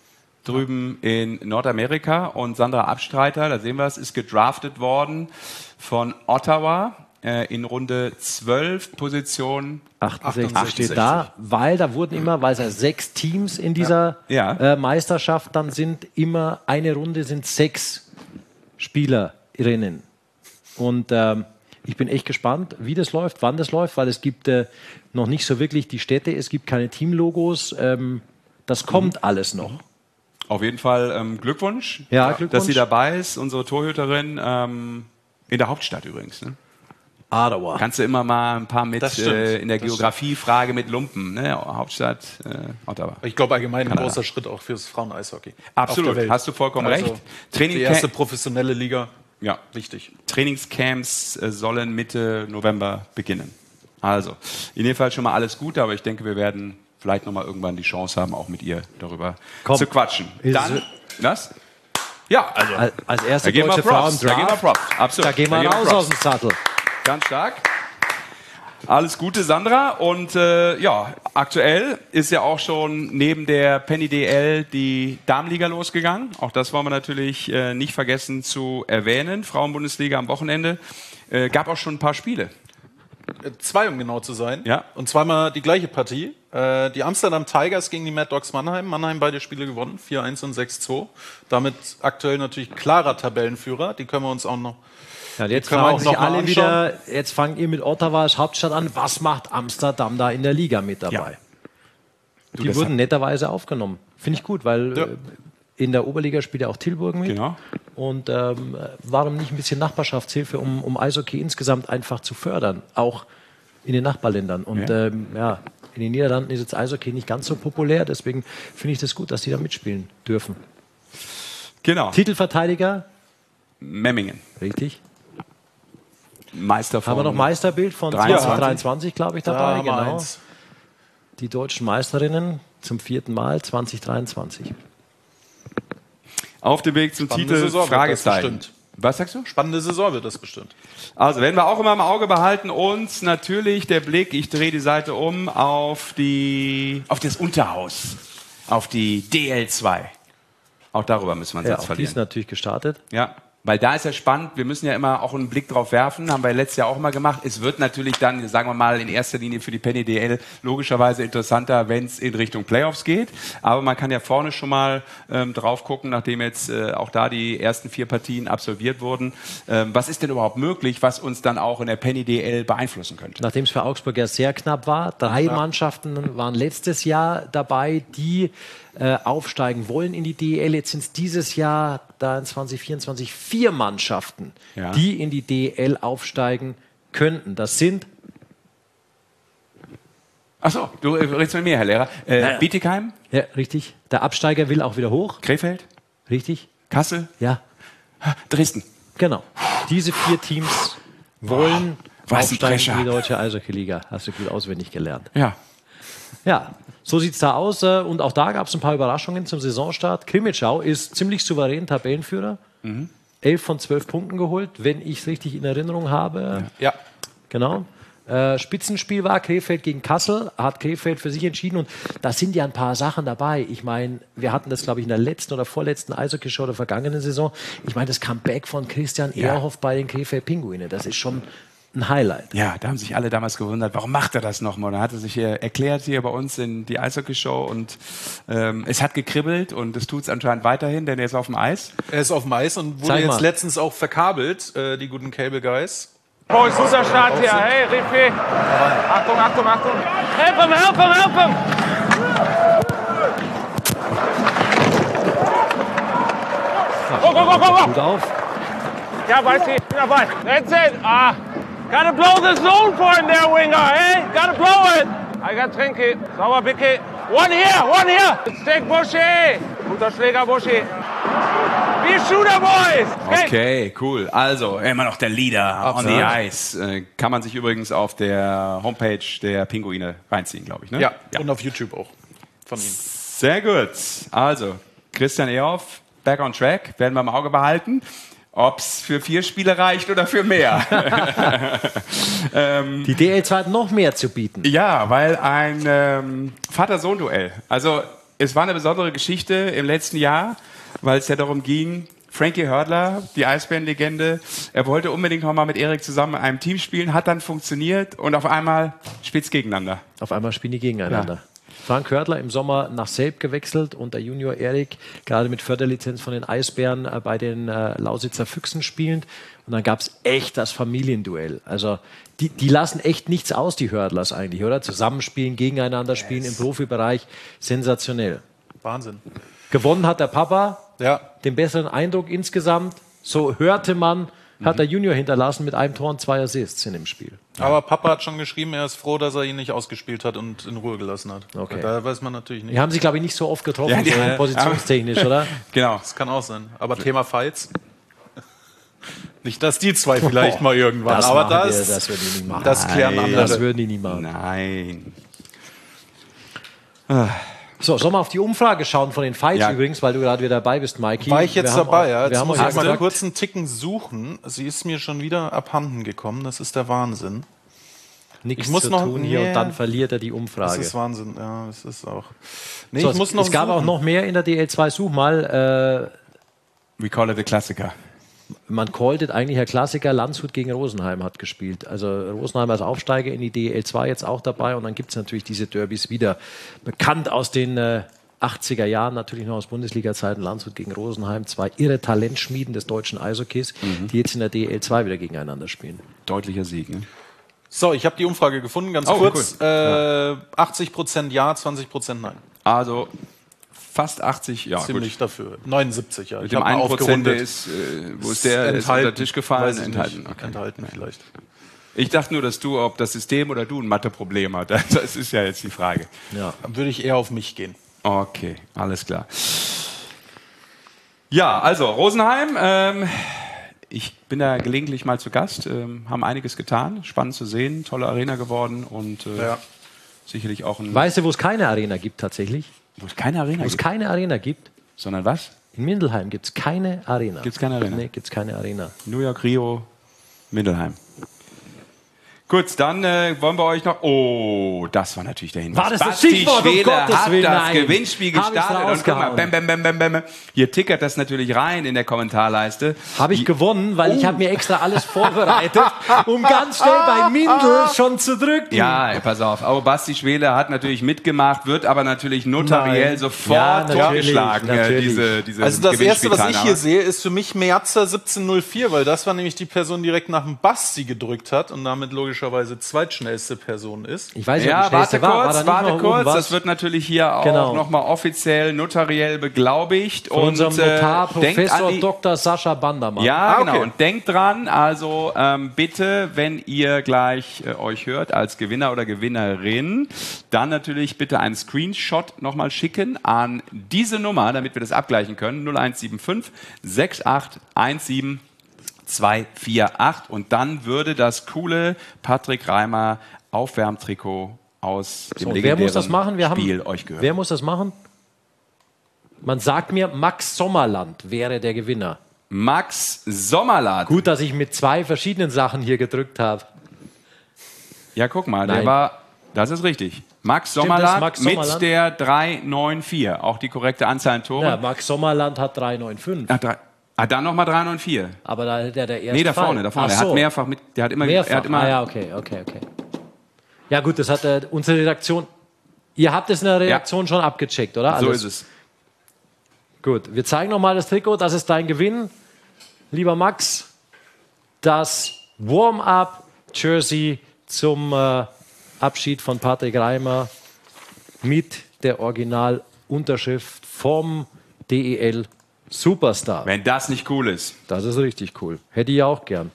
drüben in Nordamerika. Und Sandra Abstreiter, da sehen wir es, ist gedraftet worden von Ottawa äh, in Runde zwölf, Position achtundsechzig steht da, weil da wurden immer, weil es ja sechs Teams in dieser ja. Ja. Äh, Meisterschaft dann sind, immer eine Runde sind sechs Spielerinnen. Und ähm, ich bin echt gespannt, wie das läuft, wann das läuft, weil es gibt äh, noch nicht so wirklich die Städte, es gibt keine Teamlogos, ähm, das kommt mhm. alles noch. Auf jeden Fall ähm, Glückwunsch, ja, Glückwunsch, dass sie dabei ist, unsere Torhüterin, ähm, in der Hauptstadt übrigens. Ne? Ottawa. Kannst du immer mal ein paar mit äh, in der Geografiefrage mit Lumpen, ne? Hauptstadt äh, Ottawa. Ich glaube allgemein ein Kanada. Großer Schritt auch fürs Frauen-Eishockey. Absolut, hast du vollkommen also recht. Training die erste professionelle Liga. Ja, wichtig. Trainingscamps äh, sollen Mitte November beginnen. Also, in jedem Fall schon mal alles Gute, aber ich denke, wir werden vielleicht noch mal irgendwann die Chance haben, auch mit ihr darüber Komm. zu quatschen. Dann, was? Ja, also. Als, als erste deutsche Frau im Draft. Da gehen wir Props. Absolut. Da gehen wir raus aus dem Sattel. Ganz stark. Alles Gute, Sandra. Und äh, ja, aktuell ist ja auch schon neben der Penny D L die Damenliga losgegangen. Auch das wollen wir natürlich äh, nicht vergessen zu erwähnen. Frauenbundesliga am Wochenende. Äh, gab auch schon ein paar Spiele. Zwei, um genau zu sein. Ja. Und zweimal die gleiche Partie. Äh, die Amsterdam Tigers gegen die Mad Dogs Mannheim. Mannheim beide Spiele gewonnen, vier eins und sechs zwei. Damit aktuell natürlich klarer Tabellenführer. Die können wir uns auch noch Ja, jetzt fragen sich alle wieder, jetzt fangt ihr mit Ottawa als Hauptstadt an, was macht Amsterdam da in der Liga mit dabei? Ja. Du, die wurden netterweise aufgenommen. Finde ich gut, weil ja. in der Oberliga spielt ja auch Tilburg mit. Genau. Und ähm, warum nicht ein bisschen Nachbarschaftshilfe, um, um Eishockey insgesamt einfach zu fördern, auch in den Nachbarländern. Und ja. Ähm, ja, in den Niederlanden ist jetzt Eishockey nicht ganz so populär, deswegen finde ich das gut, dass die da mitspielen dürfen. Genau. Titelverteidiger? Memmingen. Richtig. Meister von haben wir noch Meisterbild von dreiundzwanzig, zwanzig dreiundzwanzig, glaube ich, dabei. Da genau. Die deutschen Meisterinnen zum vierten Mal zwanzig dreiundzwanzig. Auf dem Weg zum Spannende Titel, Saison Fragezeichen. Was sagst du? Spannende Saison wird das bestimmt. Also werden wir auch immer im Auge behalten und natürlich der Blick, ich drehe die Seite um, auf, die, auf das Unterhaus, auf die D L zwei. Auch darüber müssen wir uns ja, jetzt verlieren. Die ist natürlich gestartet. Ja. Weil da ist ja spannend, wir müssen ja immer auch einen Blick drauf werfen, haben wir letztes Jahr auch mal gemacht. Es wird natürlich dann, sagen wir mal, in erster Linie für die Penny D L logischerweise interessanter, wenn es in Richtung Playoffs geht. Aber man kann ja vorne schon mal ähm, drauf gucken, nachdem jetzt äh, auch da die ersten vier Partien absolviert wurden. Ähm, was ist denn überhaupt möglich, was uns dann auch in der Penny D L beeinflussen könnte? Nachdem es für Augsburg ja sehr knapp war, drei ja. Mannschaften waren letztes Jahr dabei, die äh, aufsteigen wollen in die D L. Jetzt sind es dieses Jahr da in zwanzig vierundzwanzig vier Mannschaften, ja. die in die D L aufsteigen könnten. Das sind... Achso, du redest mit mir, Herr Lehrer. Äh, ja. Bietigheim? Ja, richtig. Der Absteiger will auch wieder hoch. Krefeld? Richtig. Kassel? Ja. Dresden? Genau. Diese vier Teams wollen oh, aufsteigen in die deutsche Eishockey-Liga. Hast du gut auswendig gelernt. Ja. Ja. So sieht es da aus. Und auch da gab es ein paar Überraschungen zum Saisonstart. Krimitschau ist ziemlich souverän Tabellenführer. Mhm. elf von zwölf Punkten geholt, wenn ich es richtig in Erinnerung habe. Ja. Genau. Äh, Spitzenspiel war Krefeld gegen Kassel, hat Krefeld für sich entschieden und da sind ja ein paar Sachen dabei. Ich meine, wir hatten das, glaube ich, in der letzten oder vorletzten Eishockey-Show der vergangenen Saison. Ich meine, das Comeback von Christian ja. Ehrhoff bei den Krefeld Pinguine, das ist schon ein Highlight. Ja, da haben sich alle damals gewundert, warum macht er das nochmal? Da hat er sich hier erklärt hier bei uns in die Eishockey-Show und ähm, es hat gekribbelt und es tut es anscheinend weiterhin, denn er ist auf dem Eis. Er ist auf dem Eis und wurde Zeig jetzt mal. letztens auch verkabelt, äh, die guten Cable Guys. Oh, ist guter Start hier. Hey, Rifi. Achtung, Achtung, Achtung. Help him, help him, help him. Go, go, go, go, go. Gut auf. Ja, weiß ich. Bin dabei. That's it. Ah. Gotta blow the zone for him there, winger. Hey, gotta blow it. I got Trinky. Sauber, Bicky. One here, one here. Let's take Buschi. Guter Schläger, Buschi. Wir Shooter Boys. Okay. okay, cool. Also, immer noch der Leader Absolut. on the ice. Äh, kann man sich übrigens auf der Homepage der Pinguine reinziehen, glaube ich. Ne? Ja, ja, und auf YouTube auch von ihm. Sehr gut. Also, Christian Ehrhoff, back on track. Werden wir im Auge behalten. Ob es für vier Spiele reicht oder für mehr. ähm, Die D L zwei hat noch mehr zu bieten. Ja, weil ein ähm, Vater-Sohn-Duell. Also es war eine besondere Geschichte im letzten Jahr, weil es ja darum ging, Frankie Hördler, die Eisbären-Legende, er wollte unbedingt noch mal mit Erik zusammen in einem Team spielen, hat dann funktioniert und auf einmal spielt's gegeneinander. Auf einmal spielen die gegeneinander. Ja. Frank Hördler im Sommer nach Selb gewechselt und der Junior Erik gerade mit Förderlizenz von den Eisbären äh, bei den äh, Lausitzer Füchsen spielend. Und dann gab es echt das Familienduell. Also die, die lassen echt nichts aus, die Hördlers eigentlich, oder? Zusammenspielen, gegeneinander spielen yes. im Profibereich. Sensationell. Wahnsinn. Gewonnen hat der Papa. Ja. Den besseren Eindruck insgesamt. So hörte man, hat der Junior hinterlassen mit einem Tor und zwei Assists in dem Spiel. Aber Papa hat schon geschrieben, er ist froh, dass er ihn nicht ausgespielt hat und in Ruhe gelassen hat. Okay. Da weiß man natürlich nicht. Die haben sich, glaube ich, nicht so oft getroffen, ja, die, so positionstechnisch, oder? Genau. Das kann auch sein. Aber Thema Fights. Nicht, dass die zwei vielleicht oh, mal irgendwann. Das aber das, das, das würden die nie machen. Das klären Nein, andere. Das würden die nie machen. Nein. So, sollen wir auf die Umfrage schauen von den Fights ja. übrigens, weil du gerade wieder dabei bist, Mikey. War ich jetzt wir dabei, haben, ja. Jetzt wir haben muss uns ich mal gesagt, kurz einen Ticken suchen. Sie ist mir schon wieder abhanden gekommen. Das ist der Wahnsinn. Nichts ich muss zu noch, tun hier nee, und dann verliert er die Umfrage. Das ist Wahnsinn, ja, das ist auch. Nee, so, ich muss es, noch es gab suchen. auch noch mehr in der D L zwei. Such mal. Äh, We call it a Klassiker. Man callt it eigentlich ein Klassiker. Landshut gegen Rosenheim hat gespielt. Also Rosenheim als Aufsteiger in die D L zwei jetzt auch dabei. Und dann gibt es natürlich diese Derbys wieder. Bekannt aus den äh, achtziger Jahren, natürlich noch aus Bundesliga-Zeiten. Landshut gegen Rosenheim. Zwei irre Talentschmieden des deutschen Eishockeys, mhm. die jetzt in der D L zwei wieder gegeneinander spielen. Deutlicher Sieg, ne? So, ich habe die Umfrage gefunden, ganz oh, kurz. Cool. Äh, ja. achtzig Prozent Ja, zwanzig Prozent Nein. Also fast achtzig, ja. Ziemlich gut. dafür. neunundsiebzig, ja. Mit ich dem einen Prozent, der ist, ist, äh, wo ist der, ist unter den Tisch gefallen? Enthalten. Okay. Enthalten vielleicht. Ich dachte nur, dass du, ob das System oder du ein Matheproblem hast. Das ist ja jetzt die Frage. Ja. Dann würde ich eher auf mich gehen. Okay, alles klar. Ja, also Rosenheim. Ähm, ich bin da gelegentlich mal zu Gast. Ähm, haben einiges getan. Spannend zu sehen. Tolle Arena geworden und äh, ja. sicherlich auch ein... Weißt du, wo es keine Arena gibt tatsächlich? Wo es keine Arena gibt? Wo es gibt? keine Arena gibt. Sondern was? In Mindelheim gibt es keine Arena. Gibt es keine Arena? Nee, gibt es keine Arena. New York, Rio, Mindelheim. Gut, dann äh, wollen wir euch noch... Oh, das war natürlich der Hinweis. War das das Basti Stichwort? Um Schwede Gottes hat Willen, das nein. Gewinnspiel gestartet. Und guck mal, bam, bam, bam, bam, bam. Hier tickert das natürlich rein in der Kommentarleiste. Habe ich Die, gewonnen, weil oh. ich habe mir extra alles vorbereitet, um ganz schnell bei Mindel schon zu drücken. Ja, pass auf. Aber Basti Schwede hat natürlich mitgemacht, wird aber natürlich notariell Nein. sofort Ja, natürlich, vorgeschlagen. natürlich. Diese, diese also das Erste, was ich hier sehe, ist für mich Merzer siebzehn null vier, weil das war nämlich die Person, die direkt nach dem Basti gedrückt hat und damit logischerweise zweitschnellste Person ist. Ich weiß nicht, ja, ob die schnellste warte war. kurz, war warte kurz. Das wird natürlich hier auch genau. nochmal offiziell notariell beglaubigt. Von und, unserem Notar, äh, Professor die, Doktor Sascha Bandermann. Ja, ah, genau. okay. Und denkt dran, also ähm, bitte, wenn ihr gleich äh, euch hört als Gewinner oder Gewinnerin, dann natürlich bitte einen Screenshot nochmal schicken an diese Nummer, damit wir das abgleichen können. null eins sieben fünf sechs acht eins sieben zwei vier acht. Und dann würde das coole Patrick Reimer Aufwärmtrikot aus dem So, legendären wer muss das machen? Wir Spiel haben, euch gehört. Wer muss das machen? Man sagt mir, Max Sommerland wäre der Gewinner. Max Sommerland. Gut, dass ich mit zwei verschiedenen Sachen hier gedrückt habe. Ja, guck mal, Nein. der war, das ist richtig. Max Stimmt, Sommerland, das ist Max Sommerland? mit der drei neun vier, auch die korrekte Anzahl an Toren. Ja, Max Sommerland hat drei neun fünf. Ach, drei, ah, dann nochmal drei neun vier. Aber da hat der der erste Nee, da Fall. vorne, da vorne. Ach Er hat so. mehrfach mit, der hat immer, Mehrfach. er hat immer, ah, ja, okay, okay, okay. Ja gut, das hat äh, unsere Redaktion, ihr habt es in der Redaktion ja. schon abgecheckt, oder? So Alles? ist es. Gut, wir zeigen nochmal das Trikot, das ist dein Gewinn, lieber Max. Das Warm-Up-Jersey zum äh, Abschied von Patrick Reimer mit der Originalunterschrift vom D E L Superstar. Wenn das nicht cool ist. Das ist richtig cool. Hätte ich auch gern.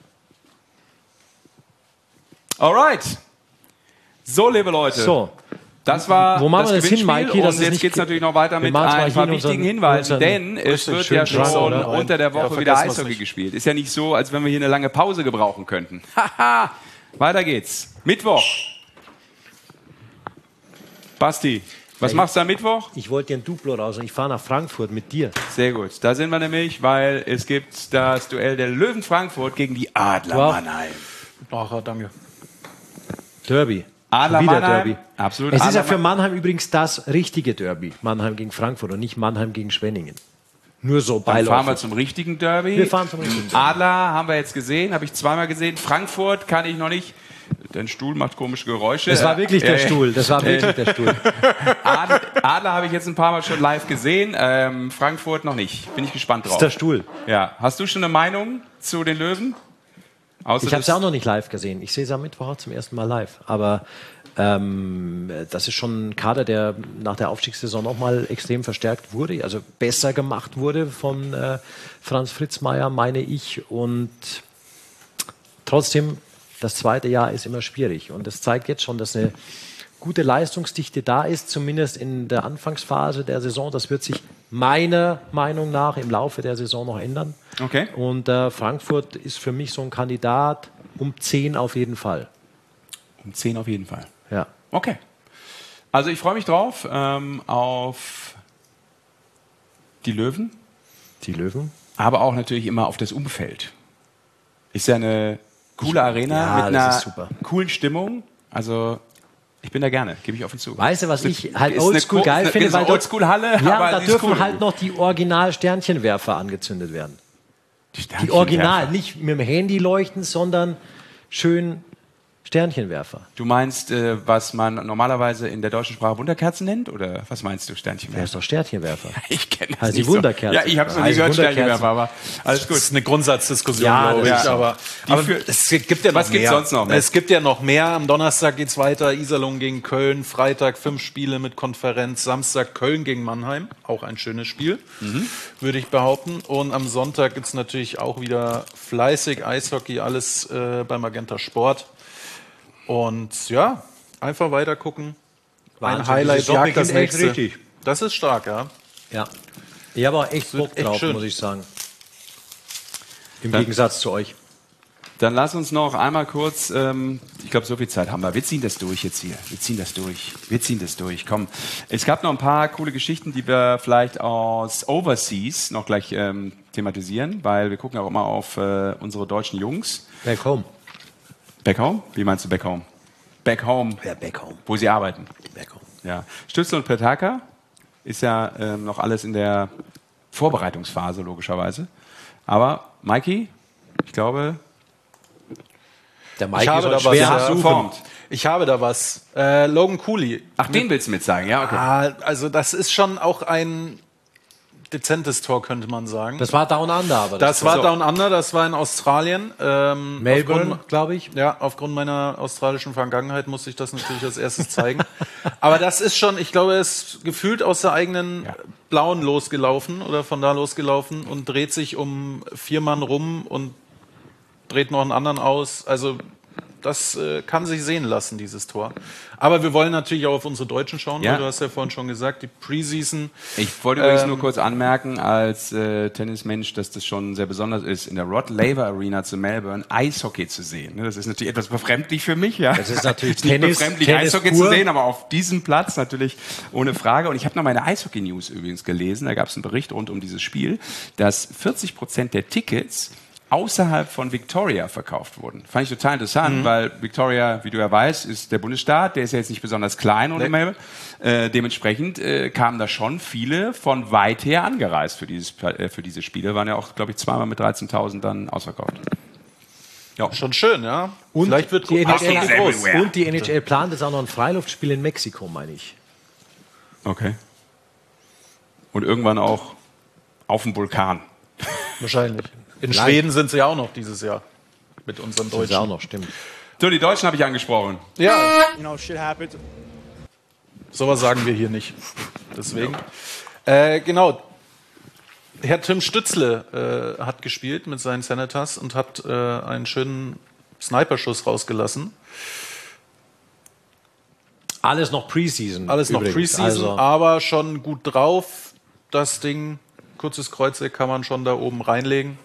Alright. So, liebe Leute. So. Das war Wo machen das wir das hin, Gewinnspiel Mikey? Das und ist jetzt nicht- geht es natürlich noch weiter Wir mit machen es mal ein hier paar in wichtigen unseren- Hinweisen, unseren denn es richtig wird schönen ja Schrank, schon oder? unter der Ja, Woche wieder vergessen wir's Eishockey nicht. gespielt. Ist ja nicht so, als wenn wir hier eine lange Pause gebrauchen könnten. Haha, weiter geht's. Mittwoch. Basti, was Ja, machst du am Mittwoch? Ich wollte dir ein Duplo raus und ich fahre nach Frankfurt mit dir. Sehr gut. Da sind wir nämlich, weil es gibt das Duell der Löwen Frankfurt gegen die Adler Wow. Mannheim. Ach, danke. Derby. Adler Wieder Mannheim. Derby. Absolut. Es ist Adler ja für Mannheim übrigens das richtige Derby. Mannheim gegen Frankfurt und nicht Mannheim gegen Schwenningen. Nur so Dann fahren wir beiläufig. zum richtigen Derby. Wir fahren zum richtigen Derby. Adler haben wir jetzt gesehen, habe ich zweimal gesehen. Frankfurt kann ich noch nicht. Dein Stuhl macht komische Geräusche. Das war wirklich der Äh, Stuhl. Das war äh, wirklich der Stuhl. Adler, Adler habe ich jetzt ein paar Mal schon live gesehen. Ähm, Frankfurt noch nicht. Bin ich gespannt Das drauf. ist der Stuhl. Ja. Hast du schon eine Meinung zu den Löwen? Außer Ich habe es das- ja auch noch nicht live gesehen. Ich sehe es am Mittwoch auch zum ersten Mal live. Aber ähm, das ist schon ein Kader, der nach der Aufstiegssaison nochmal extrem verstärkt wurde, also besser gemacht wurde von äh, Franz Fritzmeier, meine ich. Und trotzdem, das zweite Jahr ist immer schwierig. Und das zeigt jetzt schon, dass eine gute Leistungsdichte da ist, zumindest in der Anfangsphase der Saison. Das wird sich meiner Meinung nach im Laufe der Saison noch ändern. Okay. Und äh, Frankfurt ist für mich so ein Kandidat um zehn auf jeden Fall. Um zehn auf jeden Fall. Ja. Okay. Also ich freue mich drauf ähm, auf die Löwen. Die Löwen. Aber auch natürlich immer auf das Umfeld. Ist ja eine coole Arena Ja, mit das einer ist super. coolen Stimmung. Also ich bin da gerne, gebe ich offen zu. Weißt du, was Ist ich eine- halt ist eine oldschool Co- geil ist finde? eine Weil dort- Oldschool-Halle, ja, aber da die ist dürfen cool. halt noch die Original-Sternchenwerfer angezündet werden. Die Sternchenwerfer. Original, nicht mit dem Handy leuchten, sondern schön Sternchenwerfer. Du meinst, äh, was man normalerweise in der deutschen Sprache Wunderkerzen nennt? Oder was meinst du, Sternchen? Der ist doch Sternchenwerfer. Ich kenne das Also die nicht so. Wunderkerzen. Ja, ich habe es noch nie Also gehört, Wunderkerzen. Sternchenwerfer, aber alles gut. Das ist eine Grundsatzdiskussion, Ja, glaube das ich. ist- Aber, Die aber für- es gibt ja noch Was gibt's mehr. sonst noch? Es gibt ja noch mehr. Am Donnerstag geht's weiter. Iserlohn gegen Köln. Freitag fünf Spiele mit Konferenz. Samstag Köln gegen Mannheim. Auch ein schönes Spiel, Mhm. würde ich behaupten. Und am Sonntag gibt's natürlich auch wieder fleißig Eishockey. Alles äh, beim Magenta Sport. Und ja, einfach weiter gucken. Wahnsinn, Ein Highlight die Saison jagt das beginnt echt nächste. richtig. Das ist stark, ja. Ja. Ich habe auch echt wird Bock echt drauf, schön. muss ich sagen. Im Dann- Gegensatz zu euch. Dann lass uns noch einmal kurz, ähm, ich glaube, so viel Zeit haben wir. Wir ziehen das durch jetzt hier. Wir ziehen das durch. Wir ziehen das durch. Komm. Es gab noch ein paar coole Geschichten, die wir vielleicht aus Overseas noch gleich ähm, thematisieren, weil wir gucken auch immer auf äh, unsere deutschen Jungs. Back home. Back home? Wie meinst du back home? Back home. Ja, back home. Wo sie arbeiten. Back home. Ja. Stützle und Petaka ist ja ähm, noch alles in der Vorbereitungsphase, logischerweise. Aber, Mikey, ich glaube, Der Ich Mike habe ist da heute was. schwer Ja, zu suchen. formt. Ich habe da was. Äh, Logan Cooley. Ach, den willst du mit sagen, ja, okay. Ah, also das ist schon auch ein dezentes Tor, könnte man sagen. Das war Down Under, aber Das Tor. war Down Under, das war in Australien. Ähm, Melbourne, aufgrund- glaube ich. Ja, aufgrund meiner australischen Vergangenheit musste ich das natürlich als erstes zeigen. Aber das ist schon, ich glaube, er ist gefühlt aus der eigenen Blauen losgelaufen oder von da losgelaufen und dreht sich um vier Mann rum und dreht noch einen anderen aus. Also das äh, kann sich sehen lassen, dieses Tor. Aber wir wollen natürlich auch auf unsere Deutschen schauen, ja. weil du hast ja vorhin schon gesagt, die Preseason. Ich wollte übrigens ähm, nur kurz anmerken, als äh, Tennismensch, dass das schon sehr besonders ist, in der Rod Laver Arena zu Melbourne Eishockey zu sehen. Das ist natürlich etwas befremdlich für mich. Ja. Das ist natürlich nicht Tennis, befremdlich, Tennis Eishockey pur. zu sehen, aber auf diesem Platz natürlich ohne Frage. Und ich habe noch meine Eishockey-News übrigens gelesen, da gab es einen Bericht rund um dieses Spiel, dass vierzig Prozent der Tickets außerhalb von Victoria verkauft wurden. Fand ich total interessant, mhm. weil Victoria, wie du ja weißt, ist der Bundesstaat, der ist ja jetzt nicht besonders klein ohne Melbourne. Äh, dementsprechend äh, kamen da schon viele von weit her angereist für, dieses, äh, für diese Spiele. Waren ja auch, glaube ich, zweimal mit dreizehntausend dann ausverkauft. Ja, schon schön, ja. Und Vielleicht wird die N H L groß. Und die N H L plant jetzt auch noch ein Freiluftspiel in Mexiko, meine ich. Okay. Und irgendwann auch auf dem Vulkan. Wahrscheinlich. In Nein. Schweden sind sie ja auch noch dieses Jahr. Mit unseren Deutschen. Das auch noch, stimmt. So, die Deutschen habe ich angesprochen. Ja. You know, shit happens. Sowas sagen wir hier nicht. Deswegen. Ja. Äh, genau. Herr Tim Stützle äh, hat gespielt mit seinen Senators und hat äh, einen schönen Sniperschuss rausgelassen. Alles noch Preseason. Alles noch übrigens. Preseason, also. aber schon gut drauf. Das Ding, kurzes Kreuzeck kann man schon da oben reinlegen.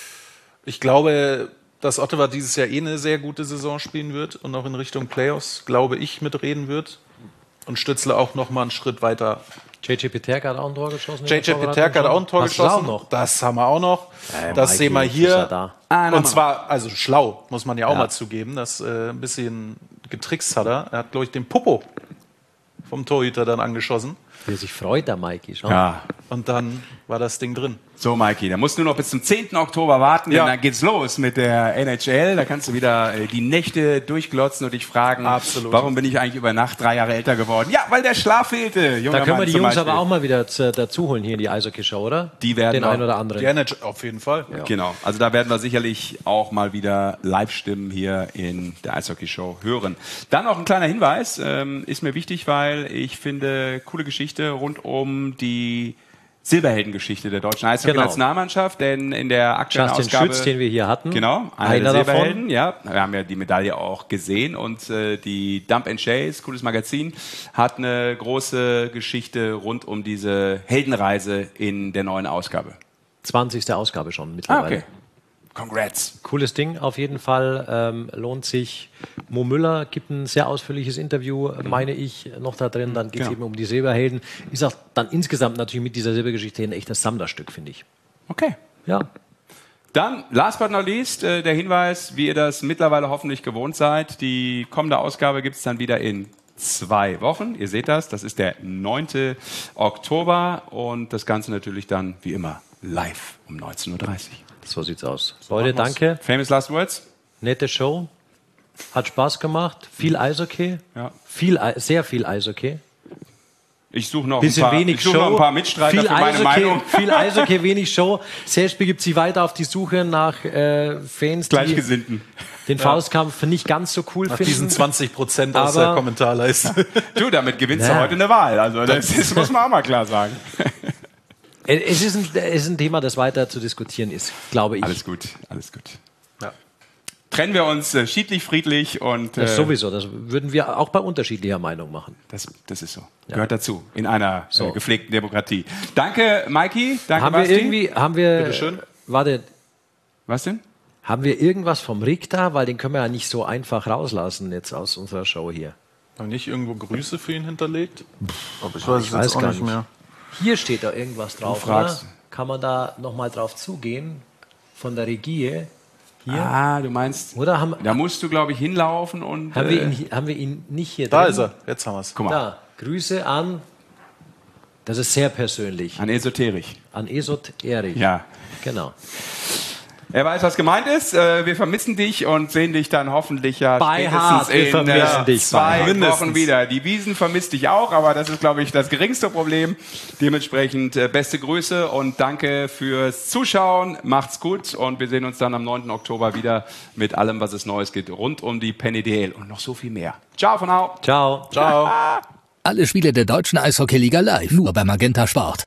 Ich glaube, dass Ottawa dieses Jahr eh eine sehr gute Saison spielen wird und auch in Richtung Playoffs, glaube ich, mitreden wird. Und Stützle auch noch mal einen Schritt weiter. J J Peterka hat auch ein Tor geschossen. J J Peterka hat auch ein Tor Hast geschossen. Auch noch? Das haben wir auch noch. Äh, das Mikey, sehen wir hier. Da. Ah, und zwar, also schlau, muss man ja auch ja. mal zugeben. Das äh, ein bisschen getrickst hat er. Er hat, glaube ich, den Popo vom Torhüter dann angeschossen. Wie er sich freut, der Mikey. Schau. Ja. Und dann war das Ding drin. So, Mikey, da musst du noch bis zum zehnten Oktober warten, denn Ja. dann geht's los mit der N H L. Da kannst du wieder äh, die Nächte durchglotzen und dich fragen, Absolut. warum bin ich eigentlich über Nacht drei Jahre älter geworden? Ja, weil der Schlaf fehlte. Junger Da können wir Mann die zum Jungs Beispiel. aber auch mal wieder zu, dazu holen hier in die Eishockey-Show, oder? Die werden Den auch- einen oder anderen. Die N H L auf jeden Fall. Ja. Genau, also da werden wir sicherlich auch mal wieder Live-Stimmen hier in der Eishockey-Show hören. Dann noch ein kleiner Hinweis, ähm, ist mir wichtig, weil ich finde, coole Geschichte rund um die Silberheldengeschichte der deutschen Eishockey-Nationalmannschaft, denn in der aktuellen Justin Ausgabe... Schütz, den wir hier hatten. Genau, einer, einer der davon. Silberhelden, ja. Wir haben ja die Medaille auch gesehen und äh, die Dump and Chase, cooles Magazin, hat eine große Geschichte rund um diese Heldenreise in der neuen Ausgabe. zwanzigste Ausgabe schon Ah, mittlerweile. okay. Congrats. Cooles Ding auf jeden Fall, ähm, lohnt sich. Mo Müller gibt ein sehr ausführliches Interview, meine ich, noch da drin. Dann geht es Genau. eben um die Silberhelden. Ist auch dann insgesamt natürlich mit dieser Silbergeschichte ein echtes Sammlerstück, finde ich. Okay. Ja. Dann, last but not least, äh, der Hinweis, wie ihr das mittlerweile hoffentlich gewohnt seid. Die kommende Ausgabe gibt es dann wieder in zwei Wochen. Ihr seht das, das ist der neunte Oktober und das Ganze natürlich dann, wie immer, live um neunzehn Uhr dreißig. So sieht's aus. Leute, danke. Famous last words? Nette Show. Hat Spaß gemacht. Viel Eishockey. Ja. Viel, Ei- sehr viel Eishockey. Ich suche noch, ein Bisschen paar- wenig ich suche Show. noch ein paar Mitstreiter viel für meine Eishockey, Meinung. Viel Eishockey, wenig Show. Selbst begibt sich weiter auf die Suche nach äh, Fans, die Gleichgesinnten. den Faustkampf nicht ganz so cool Nach finden. diesen zwanzig Prozent aus der Aber- Kommentarleiste. Du, damit gewinnst Ja. du heute eine Wahl. Also das, das muss man auch mal klar sagen. Es ist, ein, es ist ein Thema, das weiter zu diskutieren ist, glaube ich. Alles gut, alles gut. Ja. Trennen wir uns äh, schiedlich, friedlich und Das äh, sowieso, das würden wir auch bei unterschiedlicher Meinung machen. Das, das ist so. Gehört dazu in einer So. äh, gepflegten Demokratie. Danke, Mikey. Danke, Haben wir Basti. irgendwie, haben wir, Bitteschön. warte, Was denn? haben wir irgendwas vom Rick da? Weil den können wir ja nicht so einfach rauslassen jetzt aus unserer Show hier. Noch nicht irgendwo Grüße für ihn hinterlegt? Aber ich weiß, ich weiß gar nicht mehr. Hier steht da irgendwas drauf, oder? fragst. Kann man da nochmal drauf zugehen? Von der Regie? Hier? Ah, du meinst, Oder haben, da musst du, glaube ich, hinlaufen und... haben, wir äh, ihn, hi- haben wir ihn nicht hier Da drin? ist er. Jetzt haben wir es. Guck mal, Da, Grüße an, das ist sehr persönlich, an Esoterik. an Esot Erich. Ja. Genau. Er weiß, was gemeint ist. Äh, Wir vermissen dich und sehen dich dann hoffentlich ja Bei spätestens Hart. Wir in vermissen äh, dich zwei bei Wochen Mindestens. wieder. Die Wiesen vermisst dich auch, aber das ist, glaube ich, das geringste Problem. Dementsprechend äh, beste Grüße und danke fürs Zuschauen. Macht's gut und wir sehen uns dann am neunten Oktober wieder mit allem, was es Neues gibt, rund um die Penny D L und noch so viel mehr. Ciao von Au. Ciao. Ciao. Alle Spiele der deutschen Eishockeyliga live, nur bei Magenta Sport.